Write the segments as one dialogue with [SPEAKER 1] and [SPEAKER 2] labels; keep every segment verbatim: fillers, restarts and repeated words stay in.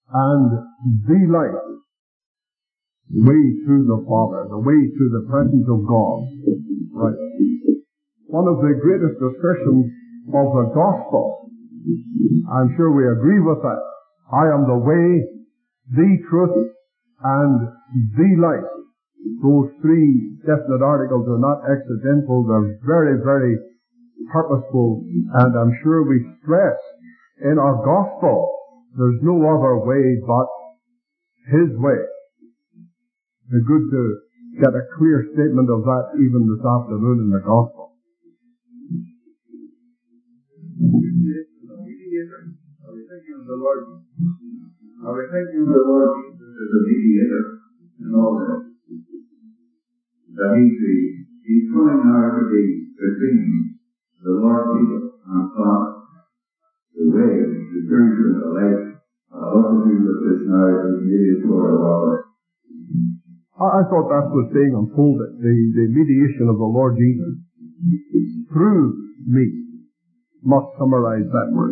[SPEAKER 1] and the life, way to the Father, the way to the presence of God. Right. One of the greatest assertions of the gospel, I'm sure we agree with that. I am the way, the truth, and the life. Those three definite articles are not accidental. They're very, very purposeful, and I'm sure we stress in our gospel there's no other way but His way. It's good to get a clear statement of that even this afternoon in the gospel.
[SPEAKER 2] Are we thinking of the Lord? Are we thinking of the Lord Jesus as a mediator in all this? That he's the he's coming now to be between the Lord Jesus and Father. The way, the truth, and the life. Uh, what to do with this now as mediator of all this?
[SPEAKER 1] I thought that was being unfolded, the, the mediation of the Lord Jesus through me. Must summarize that word.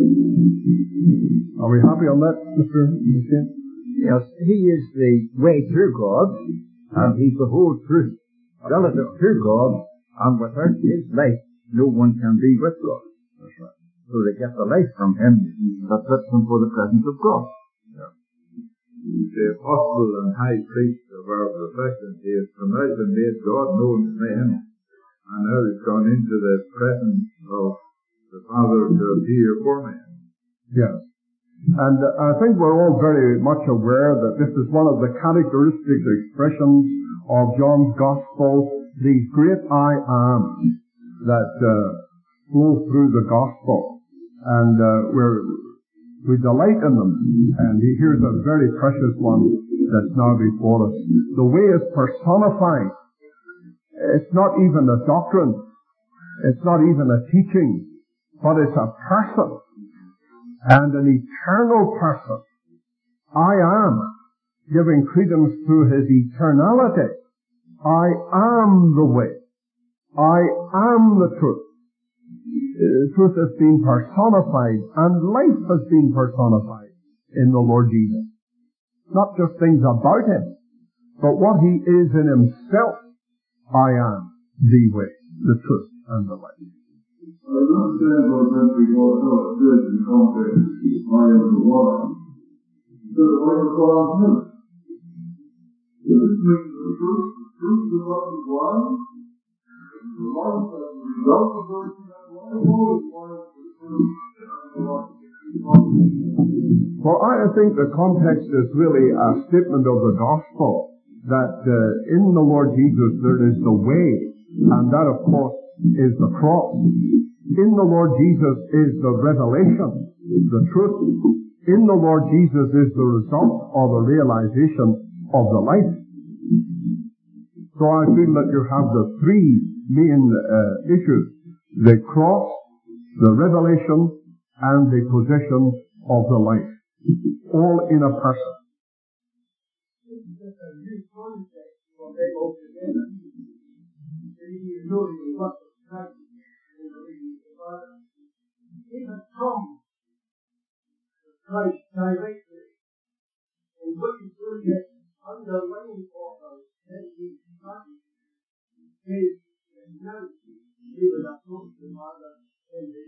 [SPEAKER 1] Are we happy on that, Mister McKen?
[SPEAKER 3] Yes, He is the way to God, and He's the whole truth relative to God, and without His life, no one can be with God.
[SPEAKER 1] That's right.
[SPEAKER 3] So they get the life from Him that fits them for the presence of God.
[SPEAKER 2] Yeah. The apostle and high priest of our profession, he has come out and made God known to men, and now he's gone into the presence of the Father to appear for men.
[SPEAKER 1] Yes. And uh, I think we're all very much aware that this is one of the characteristic expressions of John's Gospel, these great I Ams that uh, flow through the Gospel. And uh, we're, we delight in them. And here's a very precious one that's now before us. The way is personified. It's not even a doctrine. It's not even a teaching. But it's a person. And an eternal person. I am, giving credence to His eternality. I am the way. I am the truth. Uh, truth has been personified, and life has been personified in the Lord Jesus. Not just things about Him, but what He is in Himself. I am the way, the truth, and the life.
[SPEAKER 2] I understand what Mister Walter said in context, I am the one. So the way of God is him. Does this mean the truth, the truth is what is one? The life as a result of those who have one, or is one of the truth and the life of the one?
[SPEAKER 1] Well, I think the context is really a statement of the gospel that uh, in the Lord Jesus there is the way, and that of course is the cross. In the Lord Jesus is the revelation, the truth. In the Lord Jesus is the result or the realization of the life. So I feel that you have the three main uh, issues: the cross, the revelation, and the possession of the life, all in a person.
[SPEAKER 4] Even Tom, Christ directly, and looking through the underlying authors that he studied, says that now he would approach the Father in the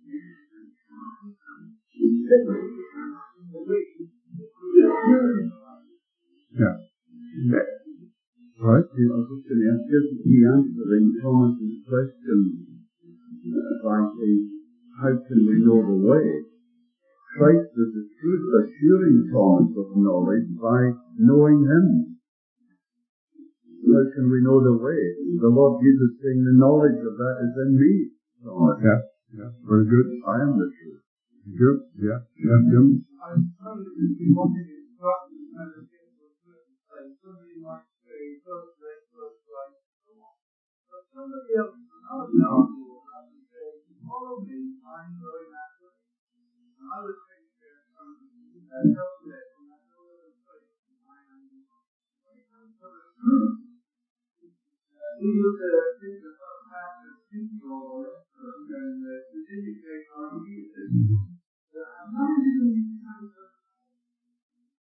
[SPEAKER 1] Yeah. Right?
[SPEAKER 5] I was just going to ask, isn't he answering Thomas's question uh, by saying, how can we know the way? Christ is the truth, assuring Thomas of knowledge by knowing Him. How can we know the way? The Lord Jesus saying, the knowledge of that is in me. Thomas.
[SPEAKER 1] Yes, yes, very good.
[SPEAKER 5] I am the truth.
[SPEAKER 1] Good, yeah, yes, Jim.
[SPEAKER 4] I'm trying to see what it is, but somebody might say, first rate, first right, so on. But somebody else, another powerful, and say, follow me, I'm going that way. And I would think that that helps it, and I know that it's place I am going. When it comes to the truth, we look at things that are past and thinking or and specifically our Jesus. How do you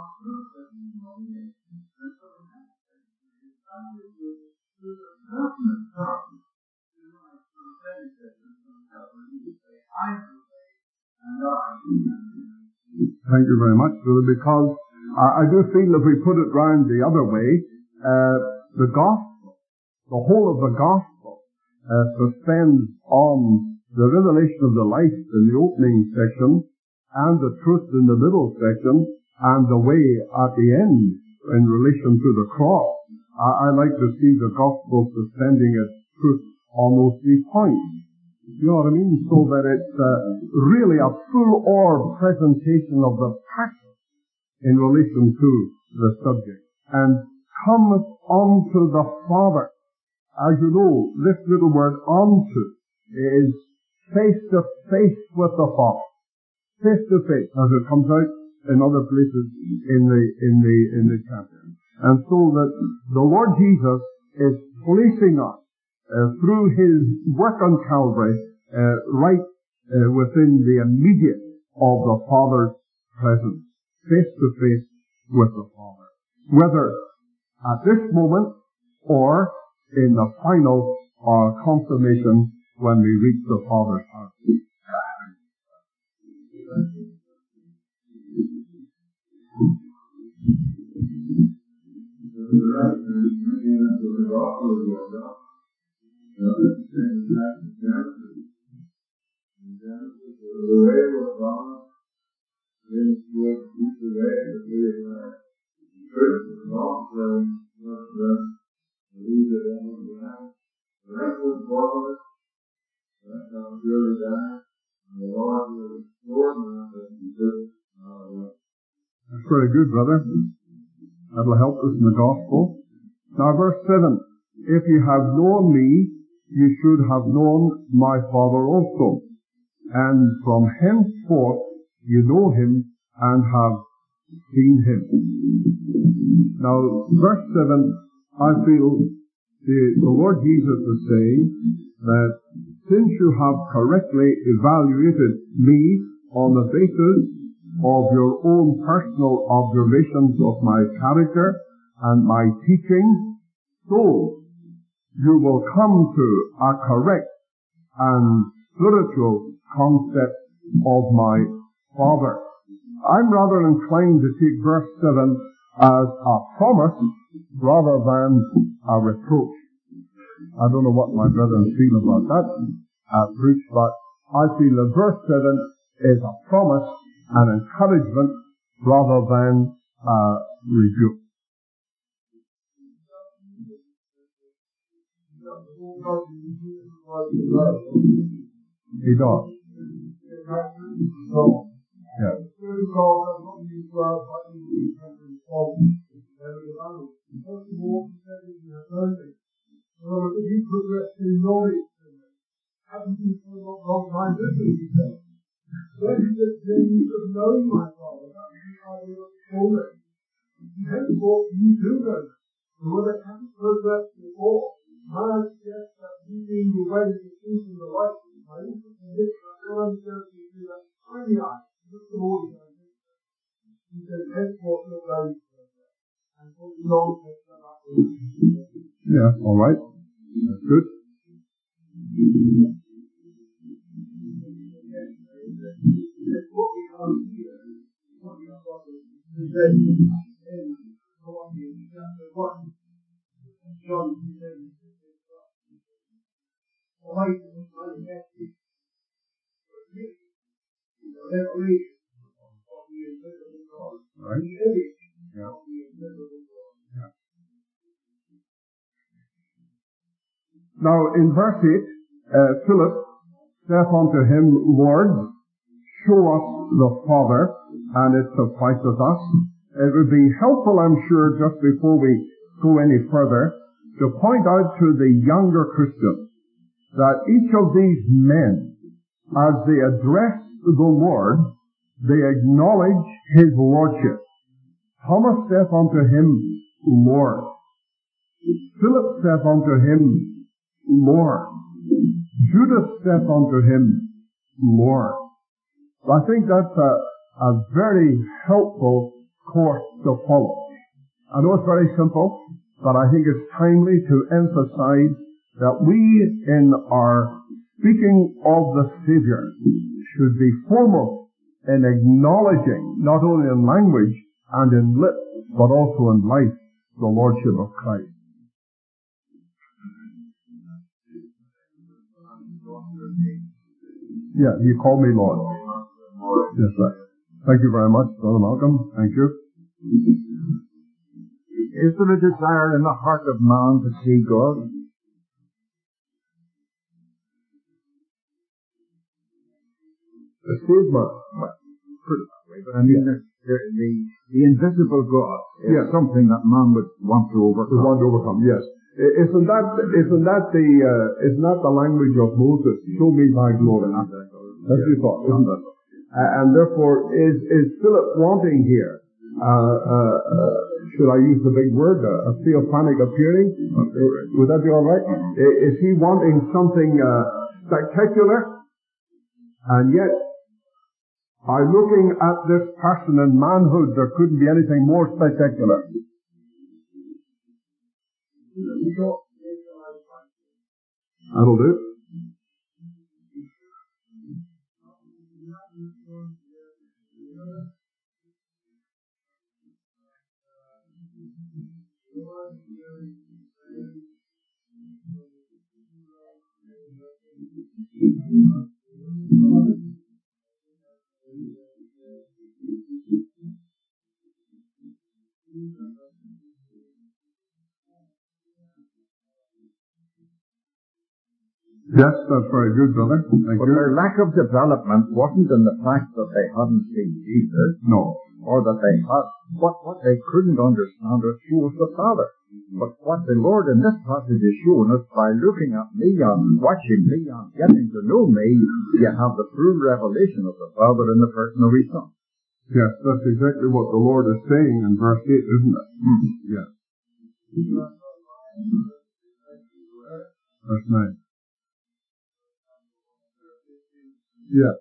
[SPEAKER 4] truth that we know is. And so in that sense, it's something there's a certain authority to like sort of benefit and sort of help when you say, I will say, and I
[SPEAKER 1] Thank you very much, brother, because I, I do feel if we put it round the other way, uh, the gospel, the whole of the gospel, uh, suspends on the revelation of the life in the opening section, and the truth in the middle section, and the way at the end in relation to the cross. I, I like to see the gospel suspending its truth on those three points. You know what I mean? So that it's uh, really a full orb presentation of the passion in relation to the subject. And cometh unto the Father. As you know, this little word unto is face to face with the Father. Face to face, as it comes out in other places in the, in the, in the chapter. And so that the Lord Jesus is placing us uh, through His work on Calvary uh, right uh, within the immediate of the Father's presence. Face to face with the Father. Whether at this moment or in the final uh, consummation when we reach the Father's house. That's very good, brother. That'll help us in the gospel. Now, verse seven. If you have known me, you should have known my Father also. And from henceforth you know him and have seen him. Now, verse seven, I feel the, the Lord Jesus is saying that since you have correctly evaluated me on the basis of your own personal observations of my character and my teaching, so you will come to a correct and spiritual concept of my Father. I'm rather inclined to take verse seven as a promise rather than a reproach. I don't know what my brethren feel about that uh, preach, but I feel that verse seven is a promise and encouragement rather than uh, rebuke. He does. Yeah.
[SPEAKER 4] When the things of knowing my Father, that is the idea of fullness. Henceforth you do know, and whether it hasn't progressed before, I suggest that you being the way to see from the light, my interest in this, I don't understand to do that tiny eye, just the Lord is on this. He says, henceforth you're very progress, and for the long term, that will be.
[SPEAKER 1] Yeah, all right. That's good.
[SPEAKER 4] What we have here, what we have got is presented in Colossians chapter one. John says, the light is manifested with me, the revelation of the invisible God,
[SPEAKER 1] Right.
[SPEAKER 4] the image
[SPEAKER 1] Yeah.
[SPEAKER 4] of the invisible God.
[SPEAKER 1] Yeah. Now, in verse eight, uh, Philip saith unto him, Lord, show us the Father, and it sufficeth us. It would be helpful, I'm sure, just before we go any further, to point out to the younger Christians that each of these men, as they address the Lord, they acknowledge His Lordship. Thomas saith unto him, Lord. Philip saith unto him, Lord. Judas saith unto him, Lord. I think that's a, a very helpful course to follow. I know it's very simple, but I think it's timely to emphasize that we, in our speaking of the Savior, should be foremost in acknowledging, not only in language and in lips, but also in life, the Lordship of Christ. Yeah, you call me Lord. Yes, right. Thank you very much, Brother Malcolm. Thank you.
[SPEAKER 3] Is there a desire in the heart of man to see God?
[SPEAKER 1] A saved man.
[SPEAKER 3] Well, put it that way, but I mean, the, the, the, the invisible God is
[SPEAKER 1] yeah.
[SPEAKER 3] something that man would want to overcome.
[SPEAKER 1] Would want to overcome, yes. Isn't that, isn't that the, uh, isn't that the language of Moses? Show me thy glory. That's your thought, isn't it? Uh, and therefore, is, is Philip wanting here, uh, uh, uh, should I use the big word, uh, a theophanic appearing? Uh, would that be alright? Is he wanting something, uh, spectacular? And yet, by looking at this person in manhood, there couldn't be anything more spectacular. That'll do. Yes, that's very good, brother. Thank
[SPEAKER 3] but
[SPEAKER 1] you.
[SPEAKER 3] Their lack of development wasn't in the fact that they hadn't seen Jesus.
[SPEAKER 1] No.
[SPEAKER 3] Or that they had, what, what they couldn't understand or show us the Father. But what the Lord in this passage is showing us, by looking at me and watching me and getting to know me, you have the full revelation of the Father in the person of His Son.
[SPEAKER 1] Yes, that's exactly what the Lord is saying in verse eight, isn't it?
[SPEAKER 3] Mm.
[SPEAKER 1] Yes. Verse nine. Yeah.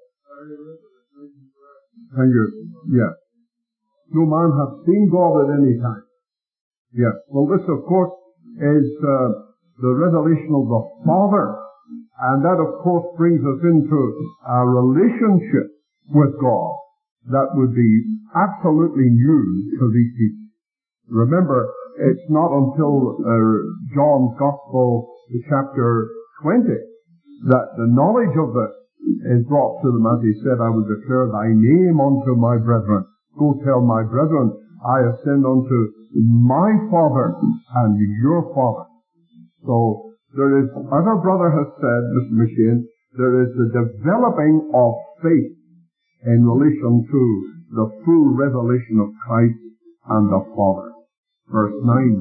[SPEAKER 1] Thank you. Yeah. No man hath seen God at any time. Yes. Well, this, of course, is uh, the revelation of the Father. And that, of course, brings us into a relationship with God that would be absolutely new to these people. Remember, it's not until uh, John's Gospel, chapter twenty, that the knowledge of this is brought to them, as he said, I will declare thy name unto my brethren. Go tell my brethren, I ascend unto my Father and your Father. So, there is, as our brother has said, Mister McShane, there is the developing of faith in relation to the full revelation of Christ and the Father. Verse nine.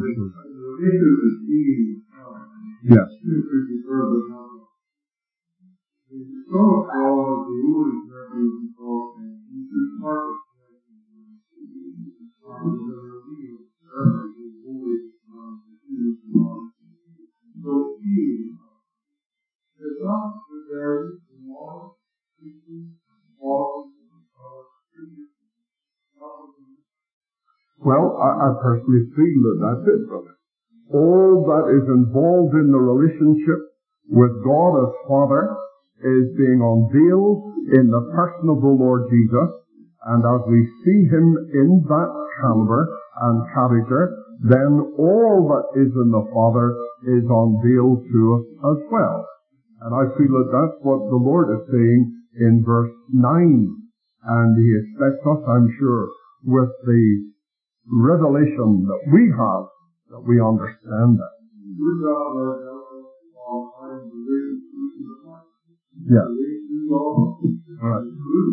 [SPEAKER 1] Yes. Well, I, I personally feel that that's it, brother. All that is involved in the relationship with God as Father is being unveiled in the person of the Lord Jesus, and as we see Him in that caliber and character, then all that is in the Father is unveiled to us as well. And I feel that that's what the Lord is saying in verse nine. And He expects us, I'm sure, with the revelation that we have, that we understand that. Yeah. Right.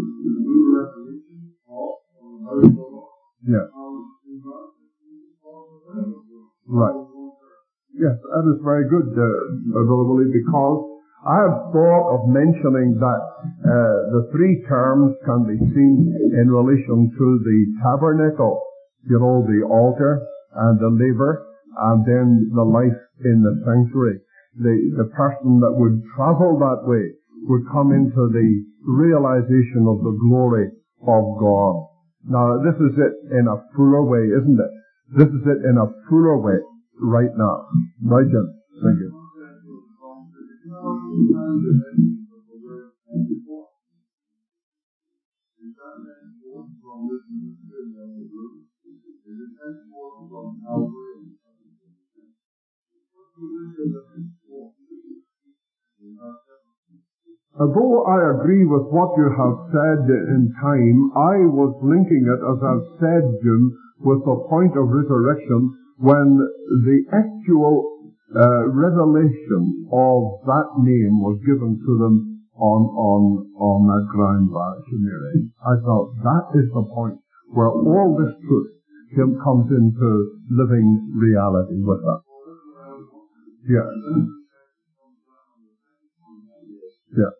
[SPEAKER 1] Yeah. Right. Yes, that is very good, uh, Brother Willie, because I have thought of mentioning that uh, the three terms can be seen in relation to the tabernacle. You know, the altar and the laver, and then the life in the sanctuary. The, the person that would travel that way would come into the realization of the glory of God. Now, this is it in a fuller way, isn't it? This is it in a fuller way right now. Right, Jim? Thank you. Although I agree with what you have said in time, I was linking it, as I've said, Jim, with the point of resurrection when the actual uh, revelation of that name was given to them on on on that ground by Shemiri. I thought that is the point where all this truth comes into living reality with us. Yeah. Yeah.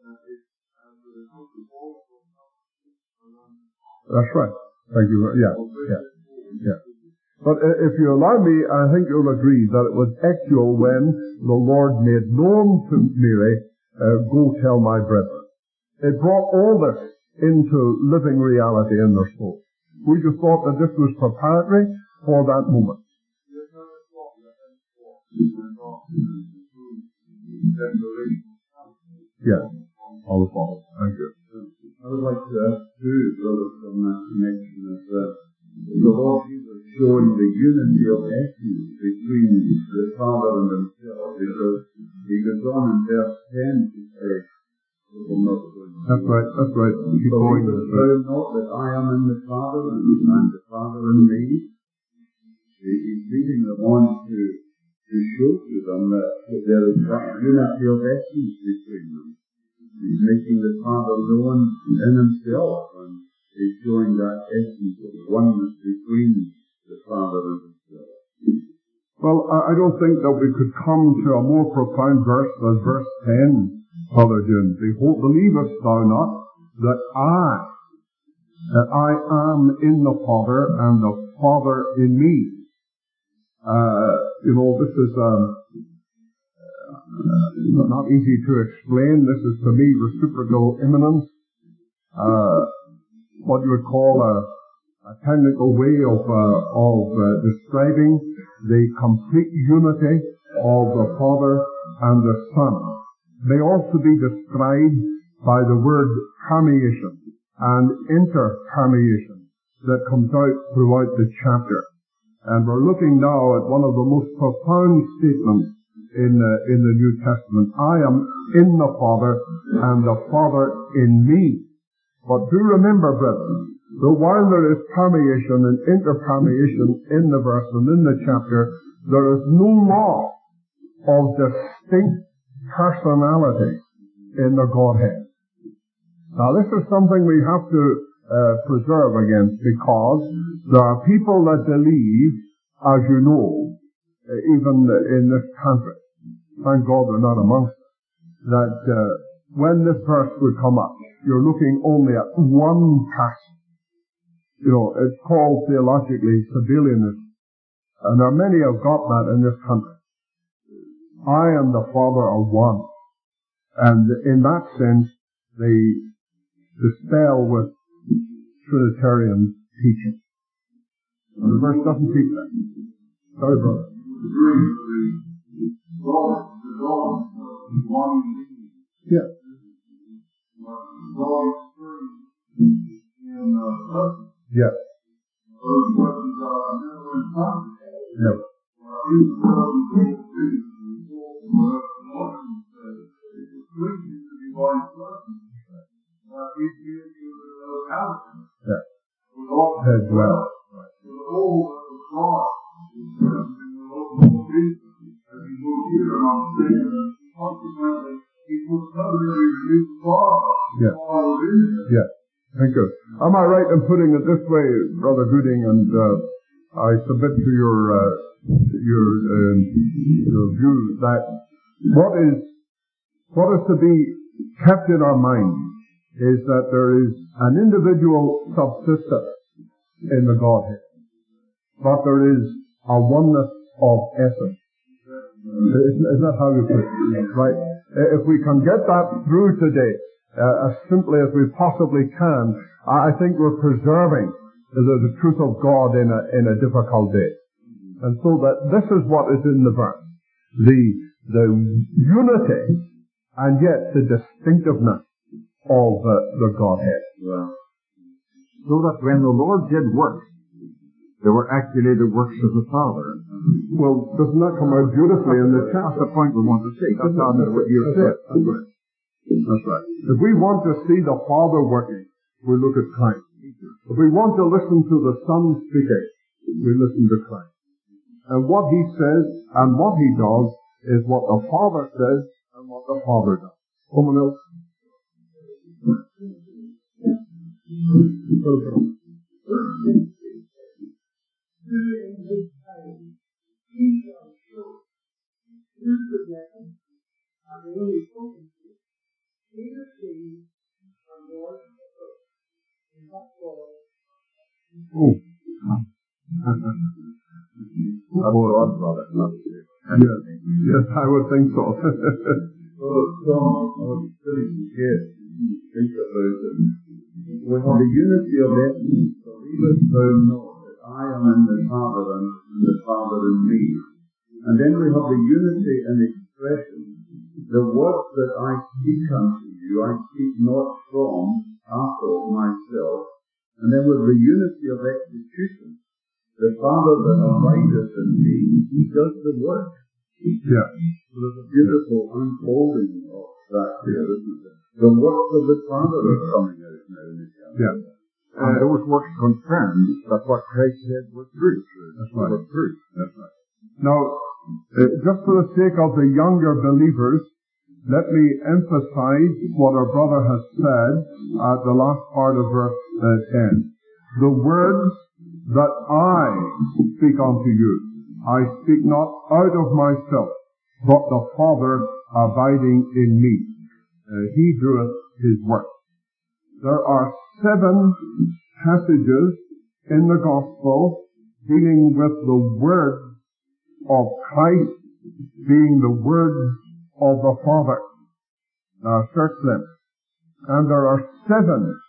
[SPEAKER 1] That's right. Thank you. Yeah. Yeah. Yeah. But if you allow me, I think you'll agree that it was actual when the Lord made known to Mary, uh, go tell my brethren. It brought all this into living reality in their soul. Would you thought that this was preparatory for that moment? Yes. All the follow. Thank you.
[SPEAKER 5] I would like to ask too, brother, from that connection is that the Lord Jesus showing the unity of essence between the Father and Himself, because He goes on in verse ten to say,
[SPEAKER 1] that's right, that's right. Keep going.
[SPEAKER 5] Believe not that I am in the Father and the Father in me. He's leading them on to, to show to them that there is that unity of essence between them. He's making the Father known in Himself, and He's showing that essence of oneness between the Father and Himself.
[SPEAKER 1] Well, I don't think that we could come to a more profound verse than verse ten. Father Jim, behold, believest thou not that I, that I am in the Father and the Father in me? Uh, you know, this is um, uh, not easy to explain. This is to me reciprocal immanence, uh, what you would call a, a technical way of uh, of uh, describing the complete unity of the Father and the Son. May also be described by the word permeation and interpermeation that comes out throughout the chapter. And we're looking now at one of the most profound statements in uh, in the New Testament. I am in the Father and the Father in me. But do remember, brethren, that while there is permeation and interpermeation in the verse and in the chapter, there is no law of distinct personality in the Godhead. Now, this is something we have to uh, preserve against, because there are people that believe, as you know, uh, even in this country, thank God they're not amongst us, that uh, when this verse would come up, you're looking only at one person. You know, it's called theologically Sabellianism, and there are many who have got that in this country. I and the Father are one. And in that sense, they dispel with Trinitarian teaching. The verse doesn't teach that. Sorry, brother. Yeah. Yes. Never. Yeah. As well. Yeah. Yeah. Thank you. Am I right in putting it this way, Brother Gooding, and uh, I submit to your uh, your uh, your view that what is what is to be kept in our mind is that there is an individual subsistence in the Godhead, but there is a oneness of essence. Isn't that how you put it? Right? If we can get that through today, uh, as simply as we possibly can, I think we're preserving the, the truth of God in a, in a difficult day. And so that this is what is in the verse. The, the unity and yet the distinctiveness of the, the Godhead.
[SPEAKER 3] Well, so that when the Lord did works, they were actually the works of the Father.
[SPEAKER 1] Well, doesn't that come out beautifully in the chapter?
[SPEAKER 3] That's the point we want to see. That's not what you said.
[SPEAKER 1] That's right. That's right. If we want to see the Father working, we look at Christ. If we want to listen to the Son speaking, we listen to Christ. And what He says and what He does is what the Father says and what the Father does. Someone else? Oh.
[SPEAKER 3] That's God, brother.
[SPEAKER 1] Yes, yes, I would think so.
[SPEAKER 5] So, so I was sitting here and think about it. We have the unity of essence. Believers thou know that I am in the Father and the Father in me. And then we have the unity in expression. The words that I speak unto you, I speak not from, after myself. And then with the unity of execution, the Father that abideth in me, He does the work.
[SPEAKER 1] Yeah.
[SPEAKER 5] So there's a beautiful unfolding of that there, isn't it? The works of the Father are coming out now in the chapter.
[SPEAKER 1] Yeah.
[SPEAKER 3] And those works confirm that what Christ said was true.
[SPEAKER 1] That's right.
[SPEAKER 3] Was true.
[SPEAKER 1] That's right. Now, uh, just for the sake of the younger believers, let me emphasize what our brother has said at the last part of verse uh, ten. The words that I speak unto you, I speak not out of myself, but the Father abiding in me. Uh, he doeth His work. There are seven passages in the Gospel dealing with the words of Christ being the words of the Father. Now search them. And there are seven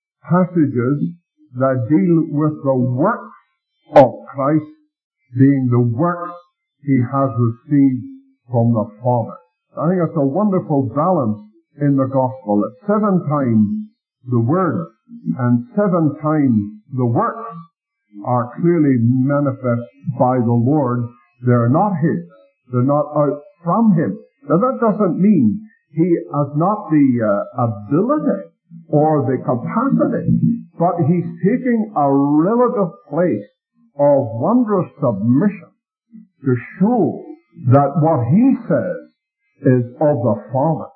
[SPEAKER 1] passages that deal with the works of Christ being the works He has received from the Father. I think it's a wonderful balance in the Gospel that seven times the words and seven times the works are clearly manifest by the Lord. They're not His. They're not out from Him. Now that doesn't mean He has not the uh, ability or the capacity, but He's taking a relative place of wondrous submission to show that what He says is of the Father.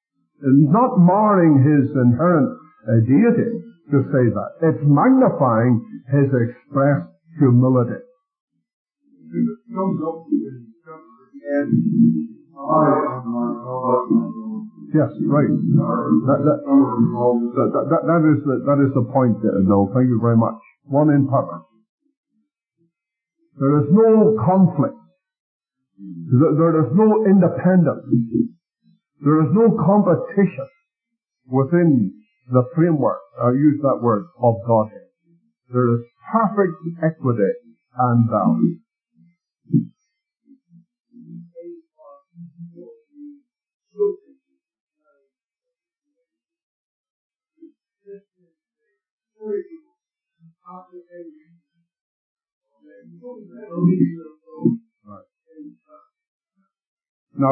[SPEAKER 1] And not marring His inherent uh, deity to say that. It's magnifying His expressed humility.
[SPEAKER 4] It comes up in chapter ten. I am my Father, my Lord.
[SPEAKER 1] Yes, right. That, that, that, that, that, is the, that is the point there, though. Thank you very much. One in purpose. There is no conflict. There is no independence. There is no competition within the framework, I use that word, of Godhead. There is perfect equity and balance. Right. Now,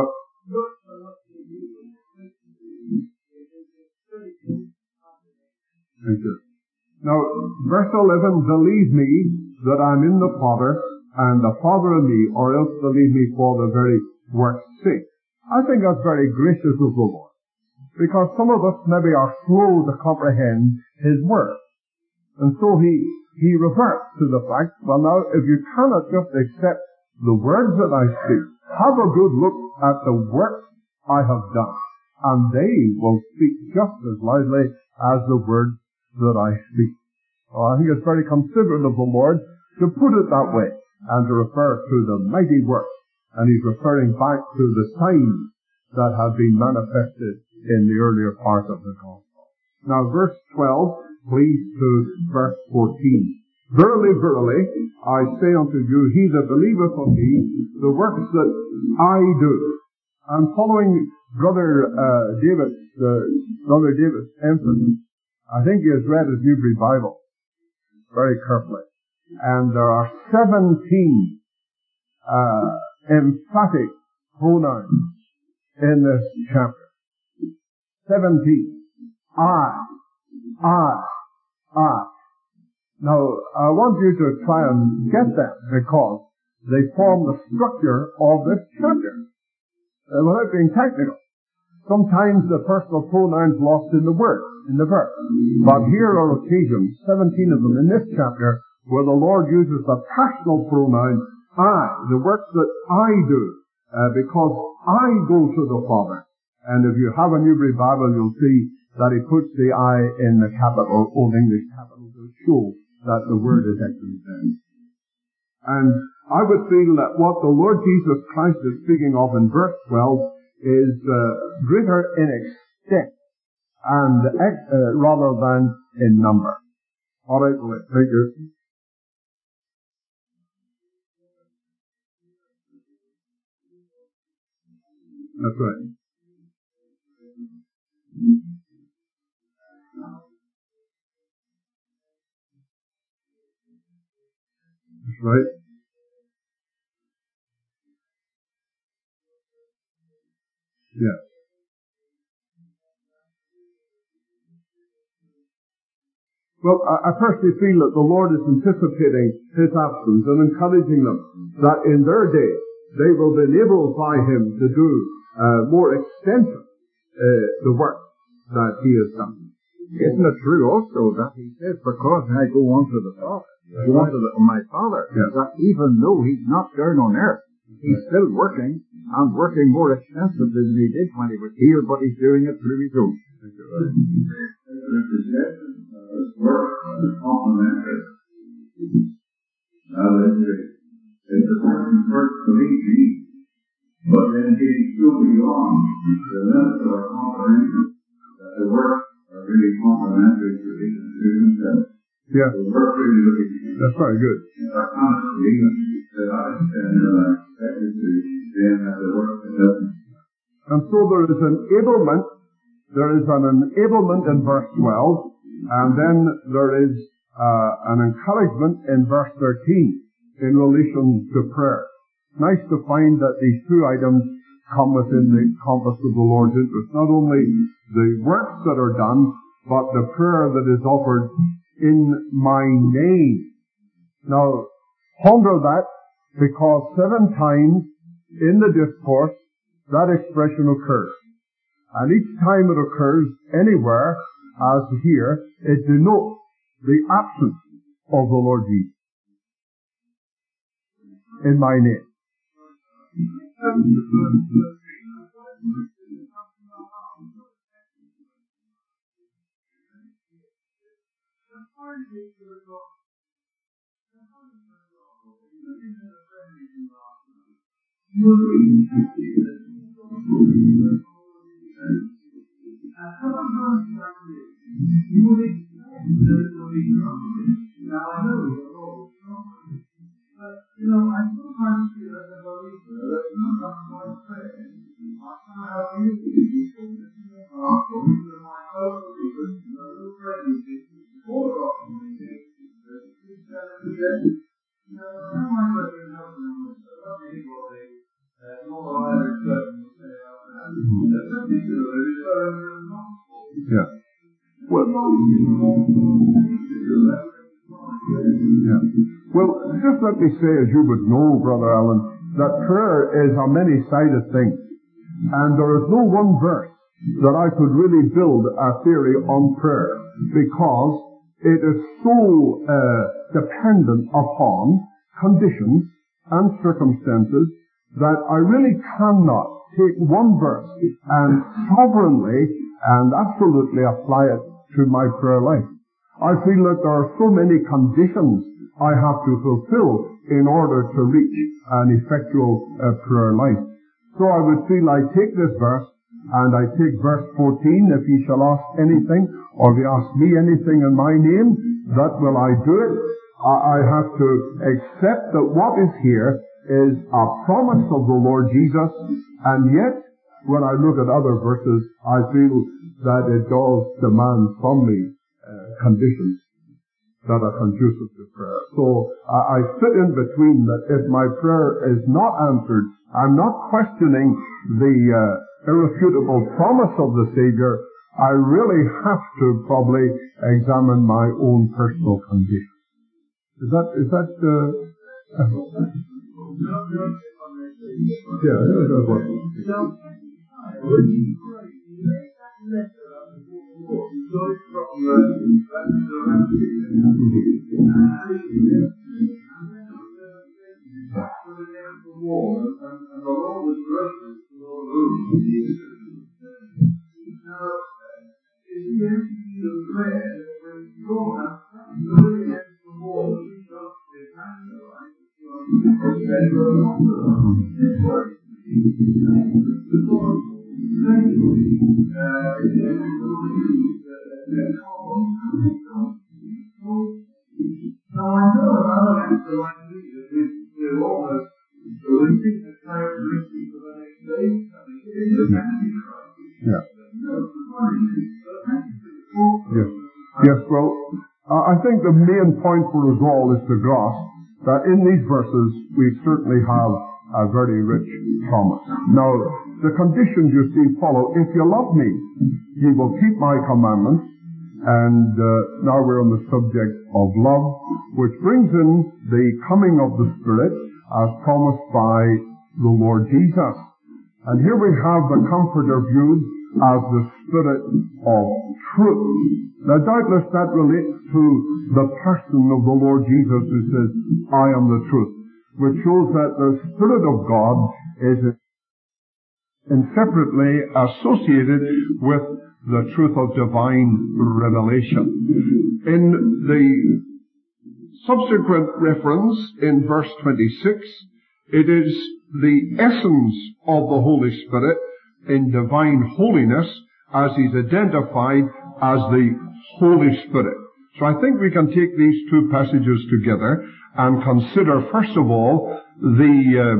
[SPEAKER 1] thank you. Now, verse eleven, believe me that I'm in the Father, and the Father in me, or else believe me for the very work's sake. I think that's very gracious of the Lord, because some of us maybe are slow to comprehend His word. And so He, He reverts to the fact, well now, if you cannot just accept the words that I speak, have a good look at the works I have done, and they will speak just as loudly as the words that I speak. Well, I think it's very considerate of the Lord to put it that way, and to refer to the mighty works. And He's referring back to the signs that have been manifested in the earlier part of the Gospel. Now, verse twelve, please to verse fourteen. Verily, verily, I say unto you, he that believeth on me, the works that I do. I'm following Brother uh, David's, uh, Brother David's emphasis. I think he has read his Newbury Bible very carefully. And there are seventeen uh, emphatic pronouns in this chapter. Seventeen. I, I, I. Now, I want you to try and get them because they form the structure of this chapter. Uh, without being technical. Sometimes the personal pronoun's lost in the word, in the verse. But here are occasions, seventeen of them in this chapter, where the Lord uses the personal pronoun, I, the works that I do, uh, because I go to the Father. And if you have a Newbury Bible, you'll see that he puts the I in the capital, Old English capital, to show that the word is actually there. And I would feel that what the Lord Jesus Christ is speaking of in verse twelve is uh, greater in extent and uh, rather than in number. All right, well, thank you. That's right. That's right. Yes. Well, I, I personally feel that the Lord is anticipating his absence and encouraging them that in their day they will be enabled by him to do uh, more extensive uh, the work that he has done.
[SPEAKER 3] Isn't it true also that he says, because I go unto the Father,
[SPEAKER 1] Yes.
[SPEAKER 3] go unto the, my Father,
[SPEAKER 1] Yes.
[SPEAKER 3] that even though he's not down on earth, he's still working, and working more extensively than he did when he was here, but he's doing it through his own.
[SPEAKER 1] Thank you, right.
[SPEAKER 2] There's a suggestion of this work is complementary. Now, let's say, if the person first believes me, but then getting so beyond the limits of our comprehension, that the work are really complementary to each themselves.
[SPEAKER 1] Yeah.
[SPEAKER 2] The work really looking at
[SPEAKER 1] That's very good.
[SPEAKER 2] our constant belief that I and I expected to then have the work that doesn't.
[SPEAKER 1] And so there is an enablement, there is an enablement in verse twelve, and then there is uh, an encouragement in verse thirteen in relation to prayer. Nice to find that these two items come within the compass of the Lord's interest. Not only the works that are done, but the prayer that is offered in my name. Now, ponder that, because seven times in the discourse that expression occurs. And each time it occurs anywhere, as here, it denotes the absence of the Lord Jesus. In my name.
[SPEAKER 4] But, you know, I sometimes feel as a believer that not that my prayer, I somehow use these people to see my heart, or even my fellow believers, you know, little friends, all of them, we think, that we tell them that, you know, how my brethren help them with so not anybody, uh, nor either certain will say, there's something to do with it, um, not
[SPEAKER 1] Yeah. Well, yeah. Well, just let me say, as you would know, Brother Allen, that prayer is a many-sided thing. And there is no one verse that I could really build a theory on prayer, because it is so uh, dependent upon conditions and circumstances that I really cannot take one verse and sovereignly and absolutely apply it to my prayer life. I feel that there are so many conditions I have to fulfill in order to reach an effectual uh, prayer life. So I would feel I take this verse, and I take verse fourteen, if ye shall ask anything, or if ye ask me anything in my name, that will I do it. I, I have to accept that what is here is a promise of the Lord Jesus, and yet, when I look at other verses, I feel that it does demand from me uh, conditions that are conducive to prayer. So I, I sit in between that if my prayer is not answered, I'm not questioning the uh, irrefutable promise of the Savior. I really have to probably examine my own personal condition. Is that, is that, uh, uh yeah, that's what.
[SPEAKER 2] Now I know another answer like this is the almost listing the characteristics of an ex-slave. I mean, it's a vanity crisis.
[SPEAKER 1] Yeah. Yes. Yes, well, uh, I think the main point for us all is to grasp that in these verses we certainly have a very rich promise. Now, the conditions you see follow. If you love me, you will keep my commandments. And uh, now we're on the subject of love, which brings in the coming of the Spirit as promised by the Lord Jesus. And here we have the Comforter viewed as the Spirit of truth. Now doubtless that relates to the person of the Lord Jesus who says, I am the truth, which shows that the Spirit of God is inseparably associated with the truth of divine revelation. In the subsequent reference in verse twenty-six, it is the essence of the Holy Spirit in divine holiness as He's identified as the Holy Spirit. So I think we can take these two passages together and consider first of all the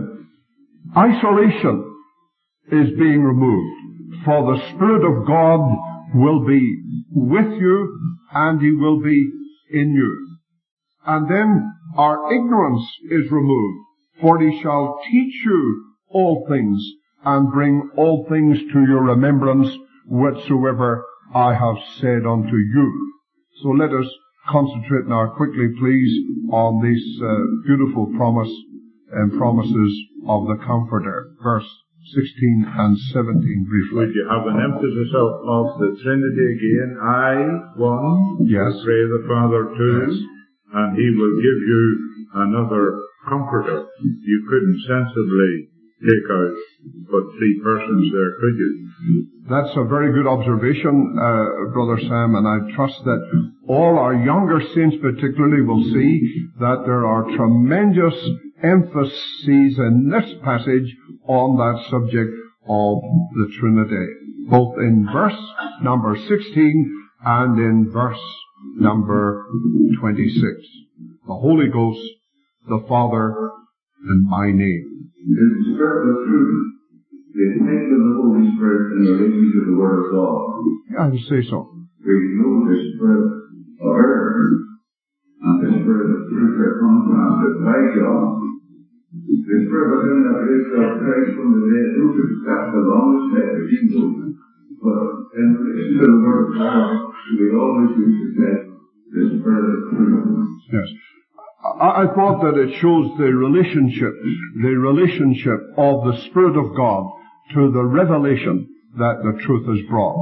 [SPEAKER 1] uh, isolation is being removed. For the Spirit of God will be with you and He will be in you. And then our ignorance is removed, for He shall teach you all things and bring all things to your remembrance whatsoever I have said unto you. So let us concentrate now quickly, please, on this uh, beautiful promise and promises of the Comforter. Verse sixteen and seventeen briefly.
[SPEAKER 5] Would you have an emphasis of, of the Trinity again? I, one,
[SPEAKER 1] yes.
[SPEAKER 5] will pray the Father two,
[SPEAKER 1] yes.
[SPEAKER 5] and He will give you another Comforter. You couldn't sensibly take out but three persons there, could you?
[SPEAKER 1] That's a very good observation, uh, Brother Sam, and I trust that all our younger saints particularly will see that there are tremendous emphases in this passage on that subject of the Trinity, both in verse number sixteen and in verse number twenty-six. The Holy Ghost, the Father, and my name.
[SPEAKER 2] The Spirit of truth is mixed with the Holy Spirit in relation to the Word of God.
[SPEAKER 1] I would say so.
[SPEAKER 2] We know the Spirit of error and the Spirit of truth are contrasted by God. The Spirit of him that raised up Christ from the dead, who could cast the longest step of evil. But in relation to the Word of God, we always use to say the Spirit of truth.
[SPEAKER 1] Yes. I, I thought that it shows the relationship, the relationship of the Spirit of God to the revelation that the truth has brought.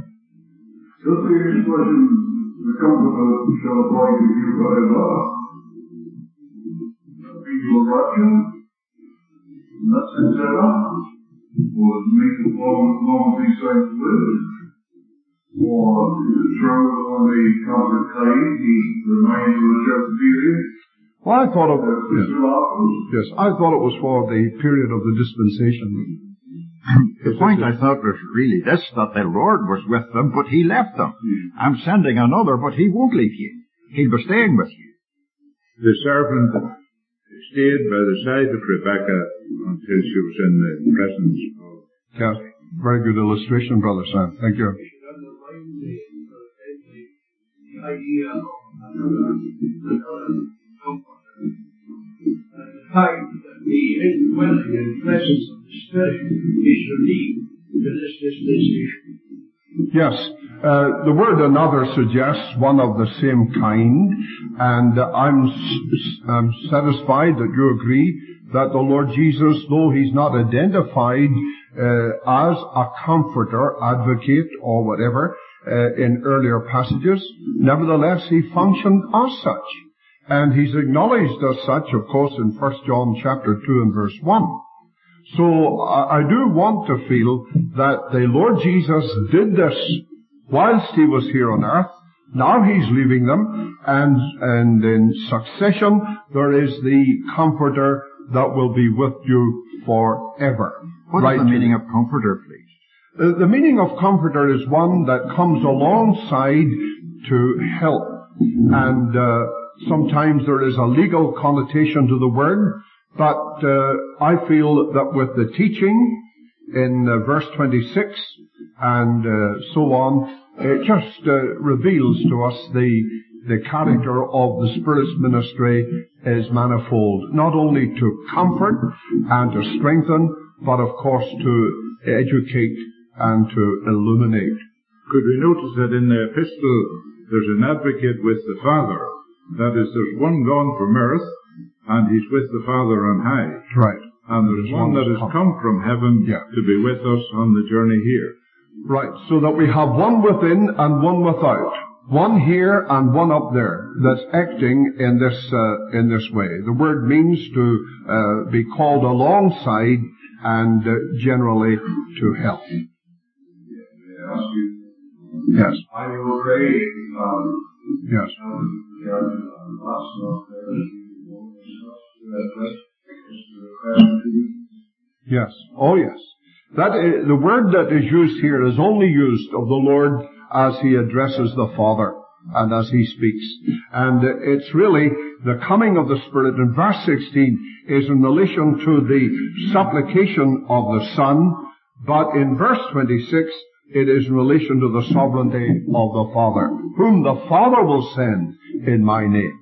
[SPEAKER 2] So the expression, the Comforter shall abide with you forever. People of rapture, not since ever, was made the form of momentary sight live. Or through on the Comfort claim, he reminds you of a certain period.
[SPEAKER 1] Well, I thought it was, yes. yes, I thought it was for the period of the dispensation.
[SPEAKER 3] The point I thought was really this, that the Lord was with them, but He left them. I'm sending another, but He won't leave you. He'll be staying with you.
[SPEAKER 2] the servant stayed by the side of Rebecca until she was in the presence of...
[SPEAKER 1] Yes, very good illustration, Brother Sam. Thank you.
[SPEAKER 4] We should underline the, the, the idea of another, another comforter. And the fact that the indwelling and presence of the Spirit is unique to this dispensation.
[SPEAKER 1] Yes, uh, the word another suggests one of the same kind, and uh, I'm, s- I'm satisfied that you agree that the Lord Jesus, though He's not identified uh, as a comforter, advocate, or whatever uh, in earlier passages, nevertheless He functioned as such, and He's acknowledged as such, of course, in First John chapter two and verse one. So I do want to feel that the Lord Jesus did this whilst He was here on earth. Now He's leaving them, and, and in succession there is the Comforter that will be with you forever.
[SPEAKER 3] What
[SPEAKER 1] right
[SPEAKER 3] is the meaning of comforter, please?
[SPEAKER 1] Uh, the meaning of Comforter is one that comes alongside to help. And uh, sometimes there is a legal connotation to the word. But uh, I feel that with the teaching in uh, verse twenty-six and uh, so on, it just uh, reveals to us the the character of the Spirit's ministry is manifold, not only to comfort and to strengthen, but of course to educate and to illuminate.
[SPEAKER 2] Could we notice that in the epistle there's an advocate with the Father? That is, there's one gone from earth, and He's with the Father on high.
[SPEAKER 1] Right.
[SPEAKER 2] And there's one that has come from heaven
[SPEAKER 1] yeah.
[SPEAKER 2] to be with us on the journey here.
[SPEAKER 1] Right. So that we have one within and one without. One here and one up there that's acting in this, uh, in this way. The word means to, uh, be called alongside and uh, generally to help. Yes.
[SPEAKER 6] I will pray, um,
[SPEAKER 1] yes. Yes. Oh, yes. That is, the word that is used here is only used of the Lord as He addresses the Father and as He speaks. And it's really the coming of the Spirit in verse sixteen is in relation to the supplication of the Son, but in verse twenty-six it is in relation to the sovereignty of the Father, whom the Father will send in my name.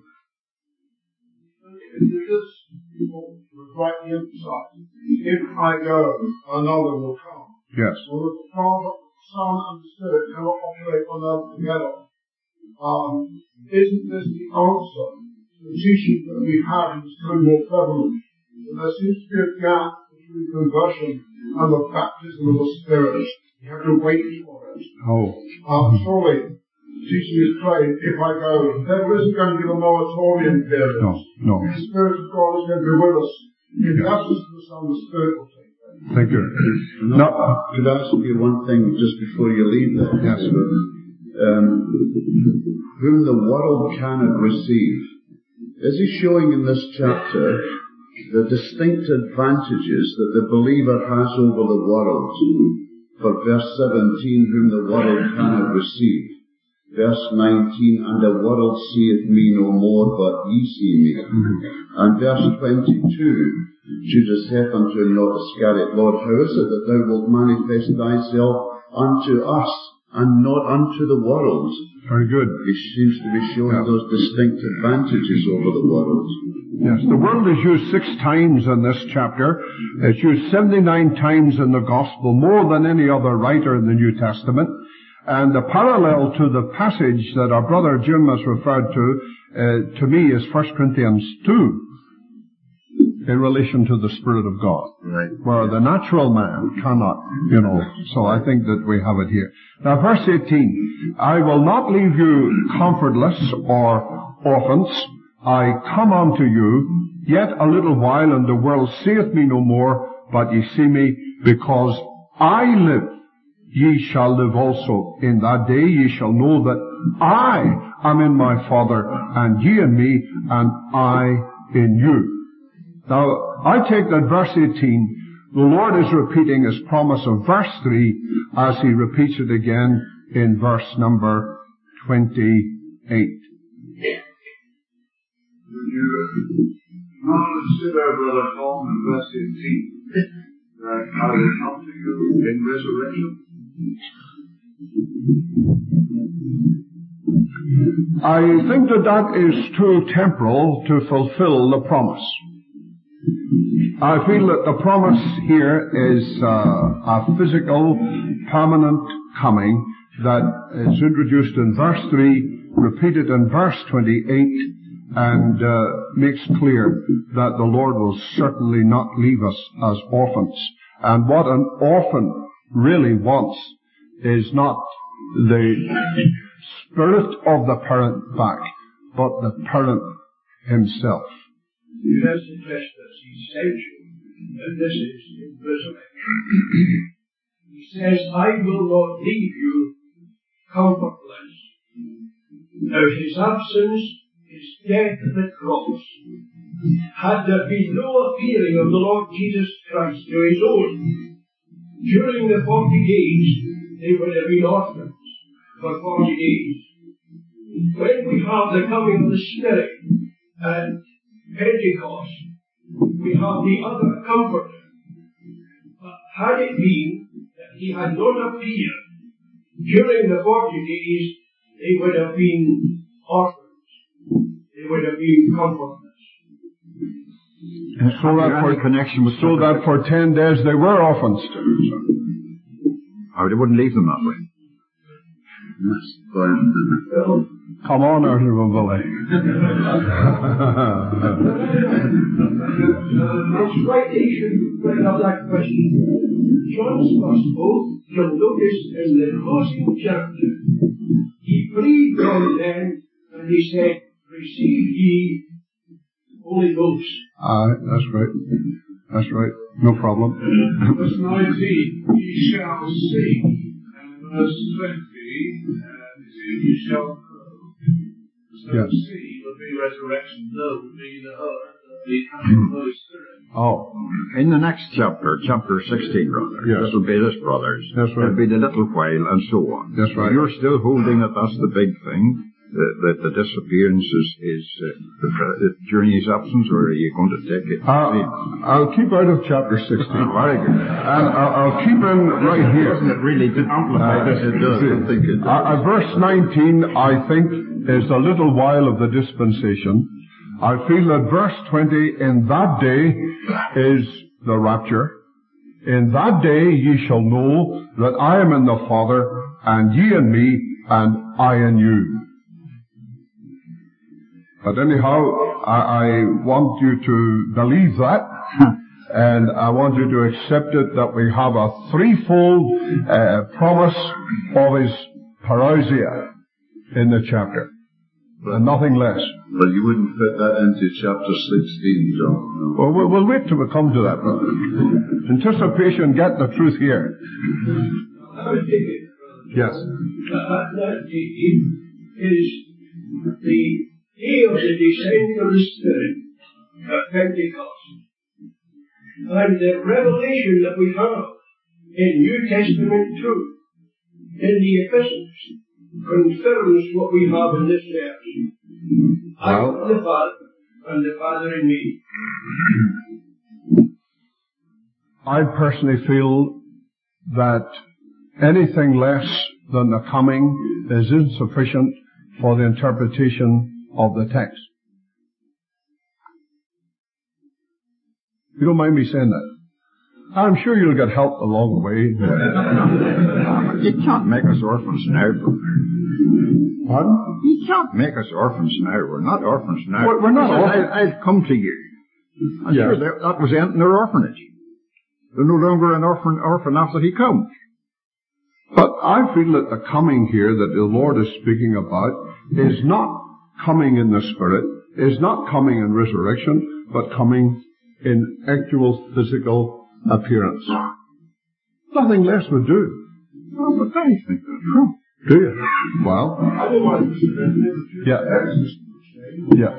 [SPEAKER 4] This was rightly emphasized. If I go, another will come.
[SPEAKER 1] Yes.
[SPEAKER 4] Well, the Father, Son, and the Spirit cannot operate on earth together. Um, isn't this the answer to the teaching that we have in this time more prevalent? And there seems to be a gap between conversion and the baptism of the Spirit. You have to wait for it.
[SPEAKER 1] Oh.
[SPEAKER 4] Uh, surely, teaching is plain, if I go, the devil isn't going to give a moratorium period.
[SPEAKER 1] No, no.
[SPEAKER 4] The Spirit of God is going to be with us. In the absence of the Son, the Spirit will take place.
[SPEAKER 1] Thank you.
[SPEAKER 5] No,
[SPEAKER 1] No.
[SPEAKER 5] Could I ask you one thing just before you leave there?
[SPEAKER 1] Yes.
[SPEAKER 5] Um, whom the world cannot receive. Is he showing in this chapter the distinct advantages that the believer has over the world? For verse seventeen, whom the world cannot receive. Verse nineteen, and the world seeth me no more, but ye see me. Mm-hmm. And verse twenty-two, Judas saith unto him, Not Iscariot, Lord, how is it that thou wilt manifest thyself unto us, and not unto the world?
[SPEAKER 1] Very good.
[SPEAKER 5] He seems to be showing yeah. those distinct advantages over the world.
[SPEAKER 1] Yes, the world is used six times in this chapter. It's used seventy-nine times in the Gospel, more than any other writer in the New Testament. And the parallel to the passage that our brother Jim has referred to, uh, to me, is First Corinthians two, in relation to the Spirit of God.
[SPEAKER 5] Right.
[SPEAKER 1] Where the natural man cannot, you know. So I think that we have it here. Now, verse eighteen, I will not leave you comfortless or orphans. I come unto you, yet a little while, and the world seeth me no more, but ye see me, because I live. Ye shall live also. In that day ye shall know that I am in my Father, and ye in me, and I in you. Now, I take that verse eighteen, the Lord is repeating His promise of verse three, as He repeats it again in verse number twenty-eight.
[SPEAKER 6] would you not consider, Brother Tom, in verse eighteen, that I will come to you in resurrection?
[SPEAKER 1] I think that that is too temporal to fulfill the promise. I feel that the promise here is uh, a physical, permanent coming that is introduced in verse three, repeated in verse twenty-eight, and uh, makes clear that the Lord will certainly not leave us as orphans. And what an orphan really wants is not the spirit of the parent back, but the parent himself.
[SPEAKER 4] You have suggested us essential, and this is in resurrection. He says, I will not leave you comfortless. Now his absence, his death at the cross, had there been no appearing of the Lord Jesus Christ to his own, during the forty days, they would have been orphans for forty days. When we have the coming of the Spirit at Pentecost, we have the other Comforter. But had it been that he had not appeared during the forty days, they would have been orphans. They would have been comfortless.
[SPEAKER 3] Uh, so that for connection with
[SPEAKER 1] so that for ten days they were orphans.
[SPEAKER 3] Oh, they wouldn't leave them that way.
[SPEAKER 5] That's fine.
[SPEAKER 1] Come on out of a valley.
[SPEAKER 4] Exploitation bring up that question. John's Gospel, you'll notice in the closing chapter, he breathed on them and he said, receive ye Holy Ghost.
[SPEAKER 1] Ah, that's right. That's right. No problem.
[SPEAKER 6] Verse nineteen, ye shall see. And verse twenty, uh, ye shall know. So
[SPEAKER 1] Yes.
[SPEAKER 6] see would be resurrection, know would be the heart of the coming Holy Spirit.
[SPEAKER 1] Oh.
[SPEAKER 3] In the next chapter, chapter sixteen, brother,
[SPEAKER 1] Yes.
[SPEAKER 3] this will be this, brothers.
[SPEAKER 1] That's right.
[SPEAKER 3] It'll be the little while, and so on.
[SPEAKER 1] That's right.
[SPEAKER 3] You're still holding that that's the big thing, that, that the disappearance is, is uh, the, the, during his absence, or are you going to take it?
[SPEAKER 1] Uh, I'll keep out of chapter sixteen.
[SPEAKER 3] Very good.
[SPEAKER 1] And I'll, I'll keep in right here.
[SPEAKER 3] Doesn't it really amplify this? It does. I think it does.
[SPEAKER 1] Uh, uh, verse nineteen, I think, is a little while of the dispensation. I feel that verse twenty, in that day, is the rapture. In that day ye shall know that I am in the Father, and ye in me, and I in you. But anyhow, I, I want you to believe that, and I want you to accept it that we have a threefold uh, promise of his parousia in the chapter, and nothing less.
[SPEAKER 5] But you wouldn't fit that into chapter sixteen, John. No.
[SPEAKER 1] Well, we'll, we'll wait till we come to that, brother. Anticipation, get the truth here.
[SPEAKER 4] I would take it.
[SPEAKER 1] Yes.
[SPEAKER 4] That, that is the day of the descent of the Spirit at Pentecost. And the revelation that we have in New Testament truth, in the epistles, confirms what we have in this verse. I am the Father, and the Father in me.
[SPEAKER 1] I personally feel that anything less than the coming is insufficient for the interpretation of the text. You don't mind me saying that? I'm sure you'll get help along the way.
[SPEAKER 3] You can't make us orphans now, brother.
[SPEAKER 1] Pardon?
[SPEAKER 3] You can't make us orphans now. We're not orphans now.
[SPEAKER 1] We're- we're not
[SPEAKER 3] He says,
[SPEAKER 1] orphans.
[SPEAKER 3] I'll, I'll come to you. I'm
[SPEAKER 1] Yes.
[SPEAKER 3] sure that, that was the end of their orphanage. They're no longer an orphan, orphan after he comes.
[SPEAKER 1] But I feel that the coming here that the Lord is speaking about is not coming in the Spirit, is not coming in resurrection, but coming in actual physical appearance. Nothing less would do.
[SPEAKER 3] Oh, but I think that's true.
[SPEAKER 1] Do you? Well,
[SPEAKER 4] I don't want to say
[SPEAKER 1] yeah. Yeah.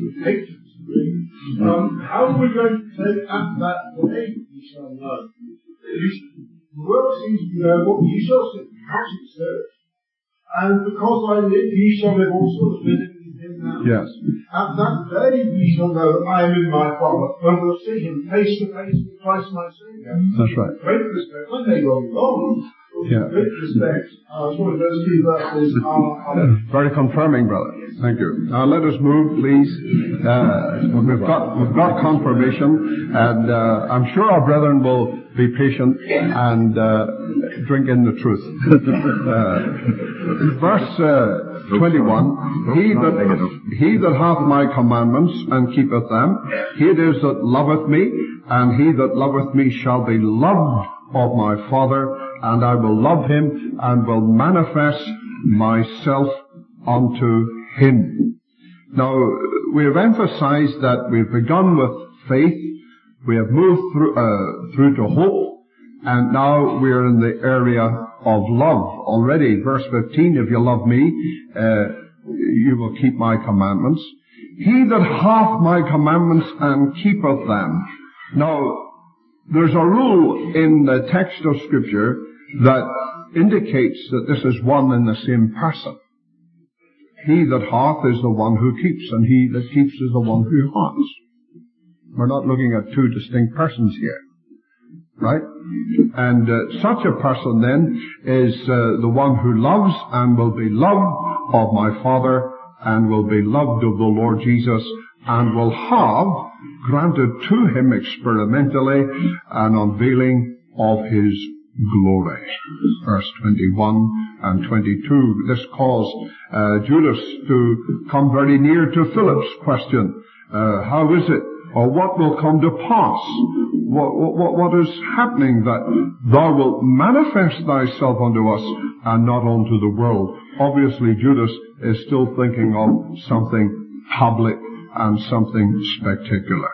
[SPEAKER 4] Um, how are we going to take up that way? You shall know. The world seems to know what ye shall see, as it says. And because I live, ye shall live also, as living in him now.
[SPEAKER 1] Yes.
[SPEAKER 4] At that day ye shall know I am in my Father, when we'll see him face to face with Christ my Saviour.
[SPEAKER 1] That's right.
[SPEAKER 4] Great respect. I may go wrong.
[SPEAKER 1] Yeah.
[SPEAKER 4] Great respect. Uh, so those two verses are, are
[SPEAKER 1] Very confirming, brother. Thank you. Now let us move, please. Uh, we've got we've got confirmation, and uh, I'm sure our brethren will be patient and uh, drink in the truth. uh, verse uh, twenty-one: He that he that hath my commandments and keepeth them, he it is that loveth me, and he that loveth me shall be loved of my Father, and I will love him and will manifest myself unto him. Now, we have emphasized that we've begun with faith, we have moved through, uh, through to hope, and now we're in the area of love already. Verse fifteen, if you love me, uh, you will keep my commandments. He that hath my commandments and keepeth them. Now, there's a rule in the text of Scripture that indicates that this is one and the same person. He that hath is the one who keeps, and he that keeps is the one who hath. We're not looking at two distinct persons here, right? And uh, such a person then is uh, the one who loves and will be loved of my Father, and will be loved of the Lord Jesus, and will have granted to him experimentally an unveiling of his glory. Verse twenty-one and twenty-two. This caused uh, Judas to come very near to Philip's question. Uh, how is it, or what will come to pass? What, what, what is happening that thou wilt manifest thyself unto us and not unto the world? Obviously, Judas is still thinking of something public and something spectacular.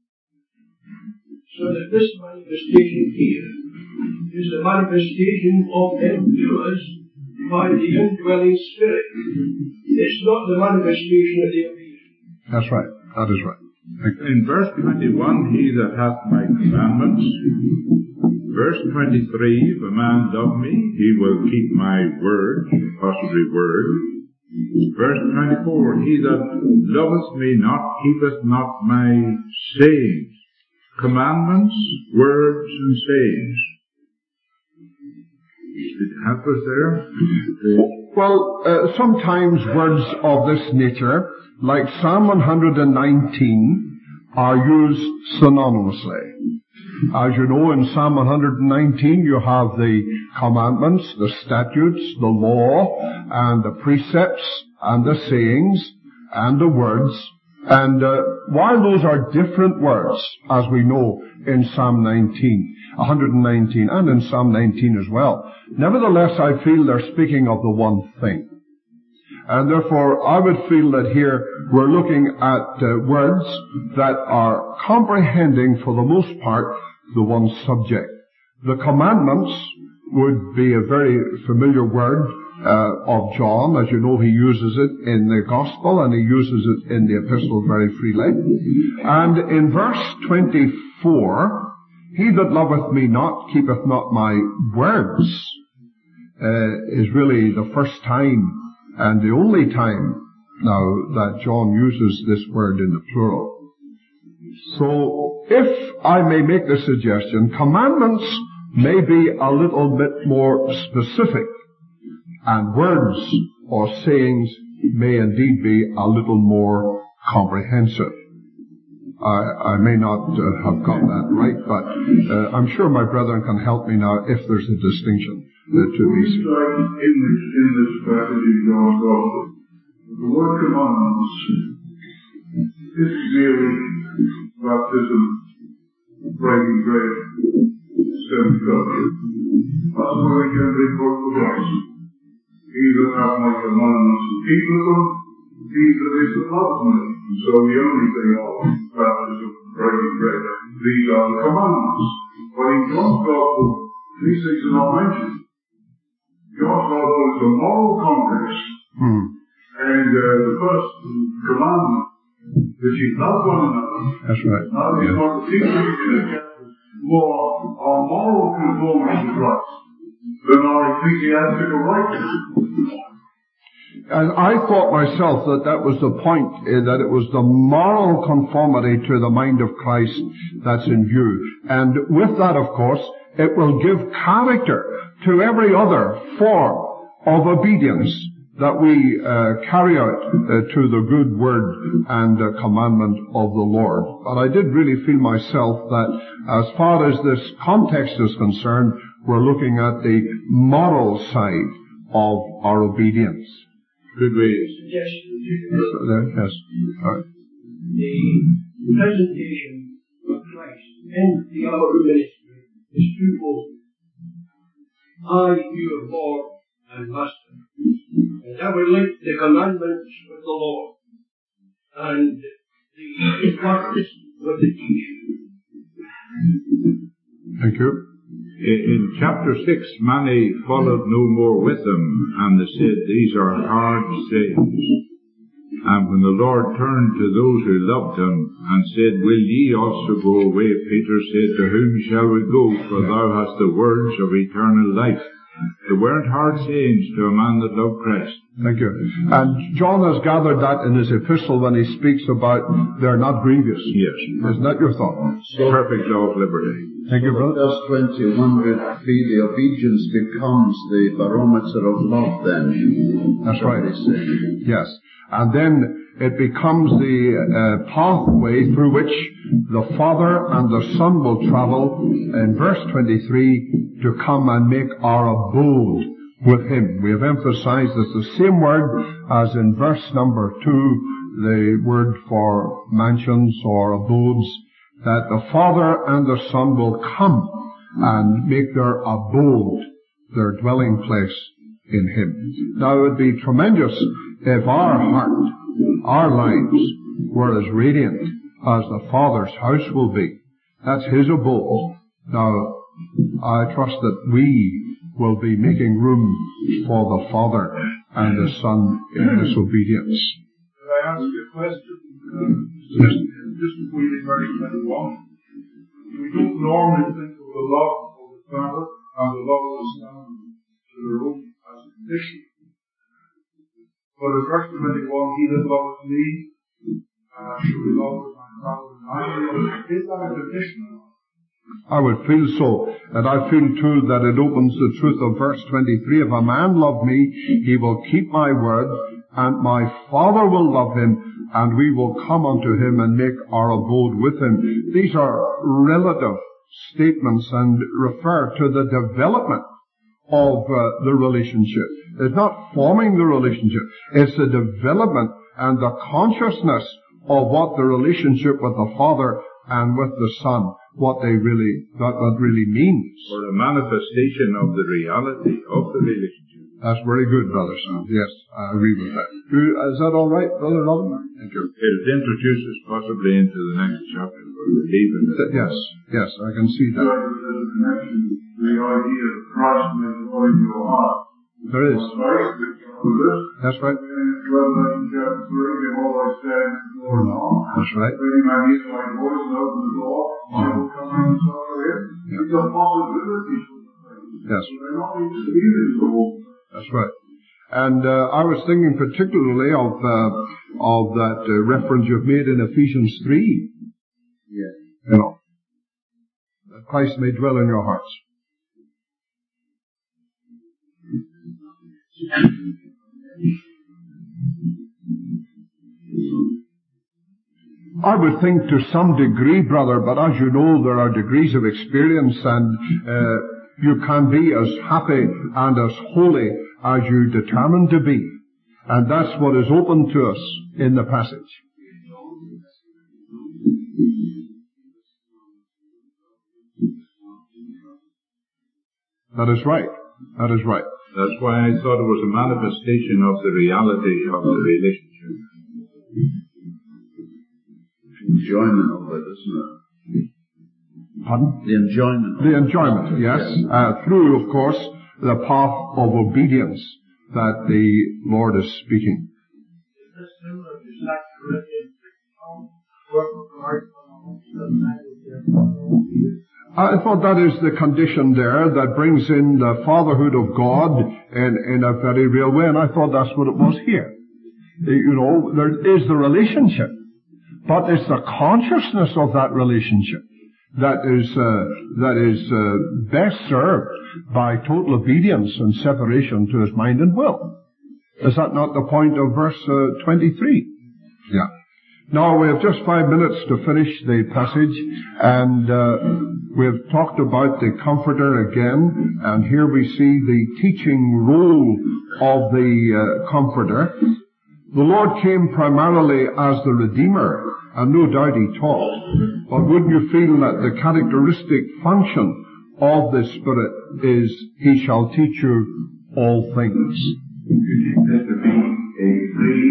[SPEAKER 7] So that this manifestation here is the manifestation of endurance by the indwelling Spirit. It's not the manifestation of the appearance.
[SPEAKER 1] That's right. That is right.
[SPEAKER 5] In verse twenty-one, he that hath my commandments. Verse twenty-three, if a man love me, he will keep my word, possibly word. Verse twenty-four, he that loveth me not, keepeth not my sayings. Commandments, words, and sayings. Did it help us there?
[SPEAKER 1] Well, uh, sometimes words of this nature, like Psalm one hundred nineteen, are used synonymously. As you know, in Psalm one hundred nineteen you have the commandments, the statutes, the law, and the precepts, and the sayings, and the words. And uh, while those are different words, as we know in Psalm nineteen, one hundred nineteen, and in Psalm nineteen as well, nevertheless I feel they're speaking of the one thing. And therefore I would feel that here we're looking at uh, words that are comprehending for the most part the one subject. The commandments would be a very familiar word uh, of John. As you know, he uses it in the Gospel and he uses it in the Epistle very freely. And in verse twenty-four, he that loveth me not keepeth not my words, uh, is really the first time and the only time now that John uses this word in the plural. So, if I may make the suggestion, commandments may be a little bit more specific, and words or sayings may indeed be a little more comprehensive. I, I may not uh, have got that right, but uh, I'm sure my brethren can help me now if there's a distinction uh, to be seen.
[SPEAKER 2] In this, in this passage in John's Gospel, the word commandments is merely baptism, breaking bread, seven covenant. That's where we can report the verse. He that hath my commandments and keepeth them, he that is that loveth me. And so the only thing of baptism, breaking bread, these are the commandments. But in John's Gospel, these things are not mentioned. John's Gospel is a moral context.
[SPEAKER 1] Hmm.
[SPEAKER 2] And uh, the first commandment, that you love one another.
[SPEAKER 1] That's right.
[SPEAKER 2] Now we want to teach you more our moral conformity to Christ than our ecclesiastical righteousness.
[SPEAKER 1] And I thought myself that that was the point, uh, that it was the moral conformity to the mind of Christ that's in view. And with that, of course, it will give character to every other form of obedience that we uh, carry out uh, to the good word and uh, commandment of the Lord. But I did really feel myself that as far as this context is concerned, we're looking at the moral side of our obedience.
[SPEAKER 7] Good way. Suggestion.
[SPEAKER 1] Yes. All right.
[SPEAKER 7] The presentation of Christ in the upper ministry is twofold. I, your Lord and Master. And that would link the commandments with the Lord and the importance with the teaching.
[SPEAKER 1] Thank you.
[SPEAKER 5] In chapter six, many followed no more with him, and they said, these are hard sayings. And when the Lord turned to those who loved him and said, will ye also go away? Peter said, to whom shall we go? For thou hast the words of eternal life. They weren't hard sayings to a man that loved Christ.
[SPEAKER 1] Thank you. And John has gathered that in his epistle when he speaks about they're not grievous.
[SPEAKER 5] Yes.
[SPEAKER 1] Isn't that your thought?
[SPEAKER 5] So, perfect law of liberty.
[SPEAKER 1] Thank you, brother.
[SPEAKER 2] Verse twenty-one would be the obedience becomes the barometer of love then.
[SPEAKER 1] That's right.
[SPEAKER 2] They say.
[SPEAKER 1] Yes. And then it becomes the uh, pathway through which the Father and the Son will travel in verse twenty-three to come and make our abode with Him. We have emphasized it's the same word as in verse number two, the word for mansions or abodes, that the Father and the Son will come and make their abode, their dwelling place in Him. Now it would be tremendous if our heart, our lives, were as radiant as the Father's house will be. That's His abode. Now, I trust that we will be making room for the Father and the Son in this obedience.
[SPEAKER 6] Could I ask you a question? Uh, just, just before you leave verse twenty-one. We don't normally think of the love of the Father and the love of the Son to their own as a condition. But in verse twenty-one, he that loveth me, uh, shall be loved of my Father and I will. Is that a condition?
[SPEAKER 1] I would feel so, and I feel too that it opens the truth of verse twenty-three. If a man love me, he will keep my word, and my Father will love him, and we will come unto him and make our abode with him. These are relative statements and refer to the development of uh, the relationship. It's not forming the relationship. It's the development and the consciousness of what the relationship with the Father and with the Son, what they really, what that really means.
[SPEAKER 5] Or a manifestation of the reality of the relationship.
[SPEAKER 1] That's very good, Brother Sam. Yes, I agree with that. Is that all right, Brother Robin? Thank you.
[SPEAKER 5] It'll introduce us possibly into the next chapter, but we're leaving it.
[SPEAKER 1] Yes, yes, I can see that.
[SPEAKER 6] The idea of Christ makes it in your heart.
[SPEAKER 1] There is. That's right. That's right. Yes. That's right. And uh, I was thinking particularly of uh, of that uh, reference you've made in Ephesians three.
[SPEAKER 2] Yes.
[SPEAKER 1] You know, that Christ may dwell in your hearts. I would think to some degree, brother, but as you know, there are degrees of experience, and uh, you can be as happy and as holy as you determine to be. And that's what is open to us in the passage. That is right. That is right.
[SPEAKER 5] That's why I thought it was a manifestation of the reality of the relationship.
[SPEAKER 2] Enjoyment of it, isn't it?
[SPEAKER 1] Pardon?
[SPEAKER 2] The enjoyment.
[SPEAKER 1] The enjoyment, yes. Uh, through, of course, the path of obedience that the Lord is speaking.
[SPEAKER 4] Is this similar to Second Corinthians six?
[SPEAKER 1] I thought that is the condition there that brings in the fatherhood of God in, in a very real way, and I thought that's what it was here. You know, there is the relationship, but it's the consciousness of that relationship that is uh, that is uh, best served by total obedience and separation to his mind and will. Is that not the point of verse uh, twenty-three? Yeah. Now we have just five minutes to finish the passage, and uh, we have talked about the Comforter again, and here we see the teaching role of the uh, Comforter. The Lord came primarily as the Redeemer, and no doubt He taught, but wouldn't you feel that the characteristic function of the Spirit is He shall teach you all things?
[SPEAKER 2] You take this to be a free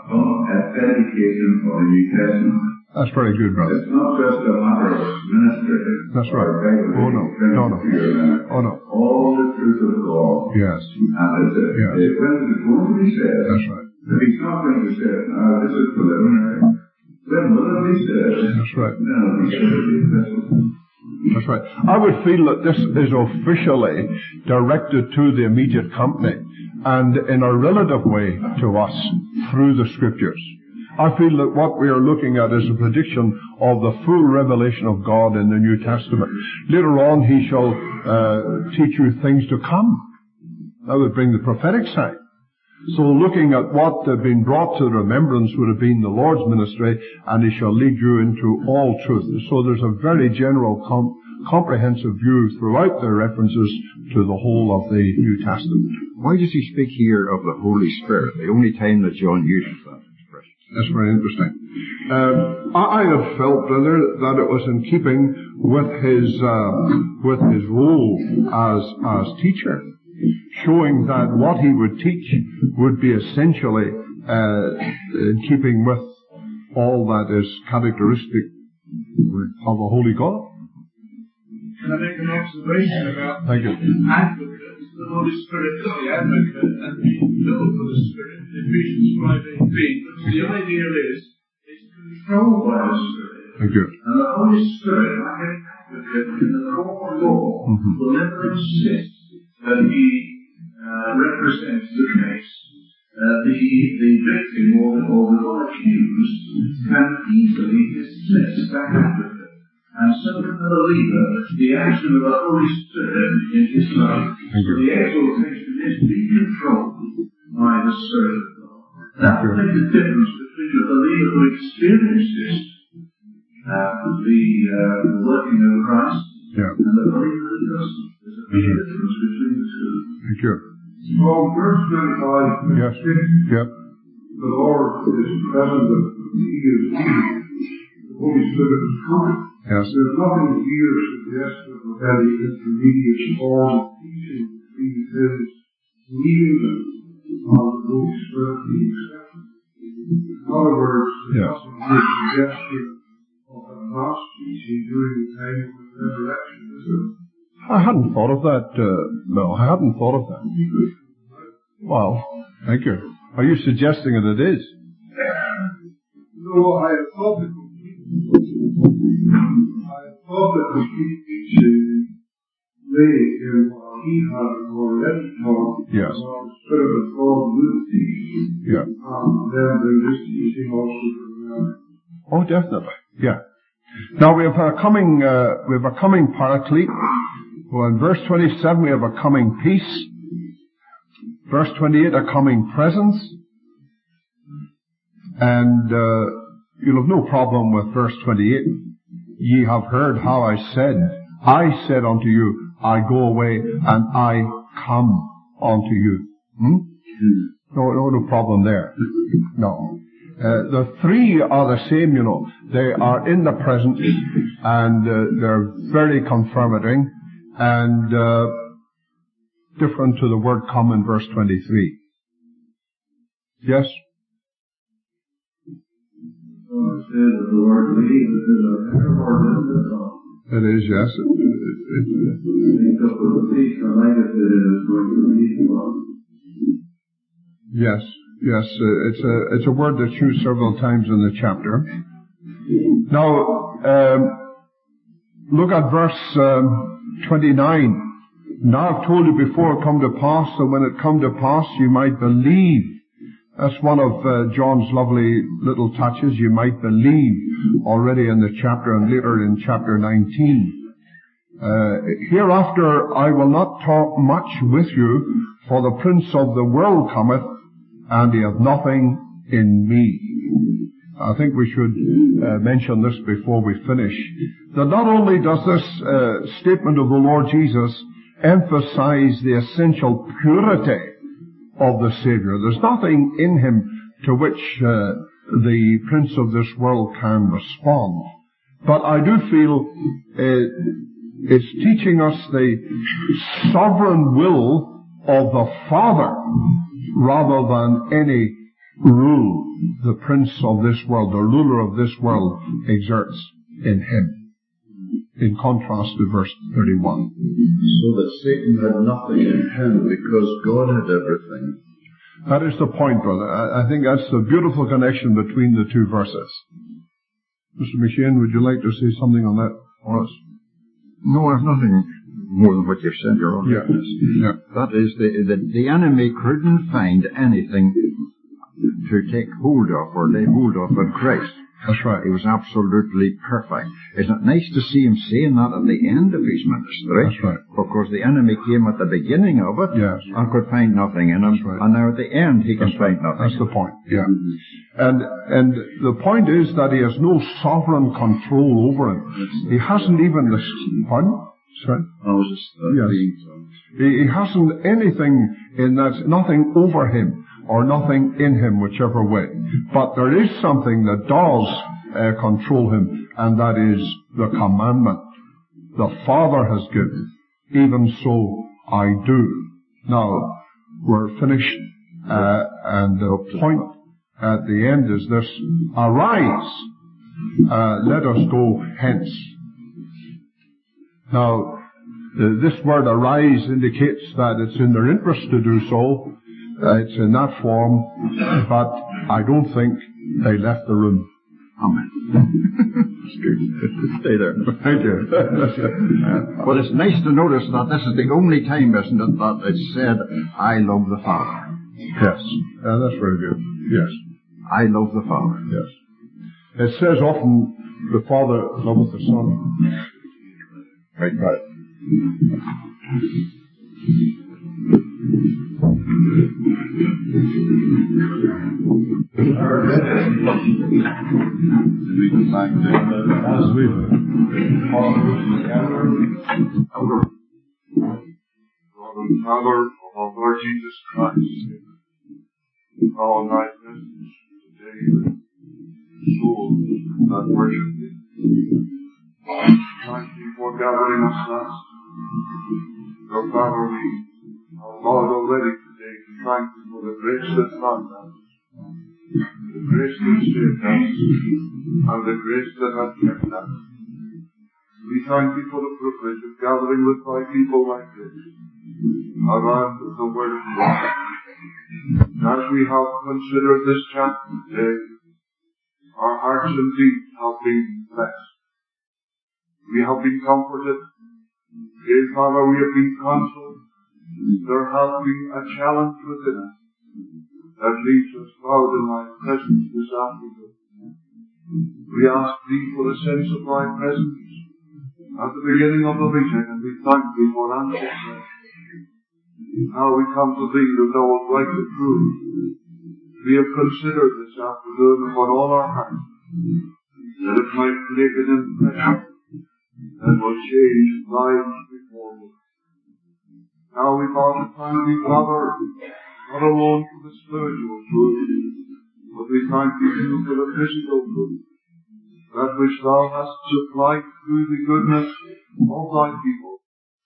[SPEAKER 2] authentication for the New Testament.
[SPEAKER 1] That's very good, brother.
[SPEAKER 2] It's not just a matter of ministry.
[SPEAKER 1] That's right. Oh no, no, no. Oh no.
[SPEAKER 2] All the truth of the law.
[SPEAKER 1] Yes.
[SPEAKER 2] And it's, uh,
[SPEAKER 1] Yes.
[SPEAKER 2] it, when it's going to be said,
[SPEAKER 1] That's right.
[SPEAKER 2] if He's not going to say, now this is preliminary, when will it be said?
[SPEAKER 1] That's right.
[SPEAKER 2] Then it'll be said.
[SPEAKER 1] That's right. I would feel that this is officially directed to the immediate company and in a relative way to us through the Scriptures. I feel that what we are looking at is a prediction of the full revelation of God in the New Testament. Later on, He shall uh, teach you things to come. That would bring the prophetic side. So looking at what had been brought to remembrance would have been the Lord's ministry, and He shall lead you into all truth. So there's a very general, com- comprehensive view throughout the references to the whole of the New Testament.
[SPEAKER 3] Why does he speak here of the Holy Spirit, the only time that John uses that expression?
[SPEAKER 1] That's very interesting. Um, I, I have felt, brother, that it was in keeping with his uh, with his role as as teacher, showing that what he would teach would be essentially uh, in keeping with all that is characteristic of the Holy God.
[SPEAKER 6] Can I make an observation about
[SPEAKER 1] Thank you.
[SPEAKER 6] advocate? The Holy Spirit is the advocate and the filled with the Spirit in Ephesians five eighteen. But the idea is, it's controlled by the Spirit.
[SPEAKER 1] Thank you.
[SPEAKER 2] And the Holy Spirit, like an advocate in the court of law,
[SPEAKER 1] Mm-hmm.
[SPEAKER 2] will never insist that He uh, represents the case. Uh, the, the victim or the, or the one accused can easily dismiss that advocate. And so can the believer, the action of the Holy Spirit in his life. So the exaltation is to be controlled by the Spirit of God. That will make the difference between the believer who experiences uh, the uh, working of Christ
[SPEAKER 1] Yeah.
[SPEAKER 2] and the believer who doesn't. There's a big difference between the two.
[SPEAKER 1] Thank you.
[SPEAKER 6] From verse twenty-five,
[SPEAKER 1] Yes. Yep.
[SPEAKER 6] the Lord is present with He is here. The Holy Spirit is coming.
[SPEAKER 1] Yes.
[SPEAKER 6] There's nothing here suggestive of any intermediate form of teaching between His leading them on the Holy Spirit being accepted. In other words, there's
[SPEAKER 1] Yes.
[SPEAKER 6] nothing here suggesting of a mass teaching during the time of the resurrection, is there?
[SPEAKER 1] I hadn't thought of that. Uh, no, I hadn't thought of that. Well, thank you. Are you suggesting that it is?
[SPEAKER 6] No, I have thought that I have thought that the teaching lay in what He had already taught.
[SPEAKER 1] Yes.
[SPEAKER 6] About the Spirit of God will teach.
[SPEAKER 1] Yeah.
[SPEAKER 6] And then there is teaching also from them.
[SPEAKER 1] Oh, definitely. Yeah. Now we have a coming, uh, we have a coming paraclete. Well, in verse twenty-seven we have a coming peace. Verse twenty-eight, a coming presence. And uh, you'll have no problem with verse twenty-eight. Ye have heard how I said, I said unto you, I go away and I come unto you. Hmm? No, no, no problem there. No. Uh, the three are the same, you know. They are in the present, and uh, they're very confirming, and uh, different to the word come in verse twenty-three. Yes?
[SPEAKER 2] God said that the word leave is a better word than the God.
[SPEAKER 1] It is, yes. It, it, it,
[SPEAKER 2] He took the peace and lighted it is going to leave God.
[SPEAKER 1] yes, yes. Uh, it's a it's a word that's used several times in the chapter. Now, um, look at verse um, twenty-nine. Now I've told you before it come to pass, so when it come to pass you might believe. That's one of uh, John's lovely little touches. You might believe already in the chapter and later in chapter nineteen. Uh, hereafter I will not talk much with you, for the prince of the world cometh, and he hath nothing in me. I think we should uh, mention this before we finish. That not only does this uh, statement of the Lord Jesus emphasize the essential purity of the Savior. There's nothing in him to which uh, the prince of this world can respond. But I do feel uh, it's teaching us the sovereign will of the Father rather than any rule the prince of this world, the ruler of this world, exerts in him. In contrast to verse thirty-one.
[SPEAKER 5] So that Satan had nothing in him because God had everything.
[SPEAKER 1] That is the point, brother. I, I think that's the beautiful connection between the two verses. Mister McShane, would you like to say something on that for us?
[SPEAKER 3] No, I've nothing more than what you've said, Your Honor.
[SPEAKER 1] Yeah. Yeah.
[SPEAKER 3] That is, the, the, the enemy couldn't find anything to take hold of or lay hold of in Christ.
[SPEAKER 1] That's right.
[SPEAKER 3] He was absolutely perfect. Isn't it nice to see him saying that at the end of his ministry?
[SPEAKER 1] That's right.
[SPEAKER 3] Because the enemy came at the beginning of it
[SPEAKER 1] Yes.
[SPEAKER 3] and could find nothing in him.
[SPEAKER 1] That's right.
[SPEAKER 3] And now at the end he can
[SPEAKER 1] That's
[SPEAKER 3] find
[SPEAKER 1] right.
[SPEAKER 3] nothing.
[SPEAKER 1] That's the point. Yeah. And and the point is that he has no sovereign control over him. He hasn't even the pardon? Sorry?
[SPEAKER 5] I was just uh,
[SPEAKER 1] Yes.
[SPEAKER 5] being so.
[SPEAKER 1] He, he hasn't anything in that, nothing over him or nothing in him, whichever way. But there is something that does uh, control him, and that is the commandment the Father has given. Even so I do. Now, we're finished, uh, and the point at the end is this: arise, uh, let us go hence. Now, uh, this word arise indicates that it's in their interest to do so. Uh, it's in that form, but I don't think they left the room.
[SPEAKER 3] Amen. Stay there.
[SPEAKER 1] Thank you.
[SPEAKER 3] But it's nice to notice that this is the only time, isn't it, that it's said, I love the Father.
[SPEAKER 1] Yes, uh, that's very good. Yes,
[SPEAKER 3] I love the Father.
[SPEAKER 1] yes. It says often, the Father loveth the Son.
[SPEAKER 3] Right,
[SPEAKER 1] Right.
[SPEAKER 5] We can thank them as we
[SPEAKER 6] Father and Father of our Lord Jesus Christ, our night message today, soul that worship Thee. Thank Thee for gathering us thus. Your Father, we are Lord already today to thank Thee for the grace that found us, the grace that saved us, and the grace that has kept us. We thank Thee for the privilege of gathering with Thy people like this, around the Word of God. As we have considered this chapter today, our hearts and deeds have been blessed. We have been comforted. Yea, Father, we have been consoled. There has been a challenge within us that leaves us proud in Thy presence this afternoon. We ask Thee for the sense of Thy presence at the beginning of the meeting, and we thank Thee for answering. Now we come to Thee to know what right and true we have considered this afternoon upon all our hearts, that it might make an impression that will change lives before us. Now we bow to thank Thee, Father, not alone for the spiritual food, but we thank Thee too for the physical food, that which Thou hast supplied through the goodness of Thy people.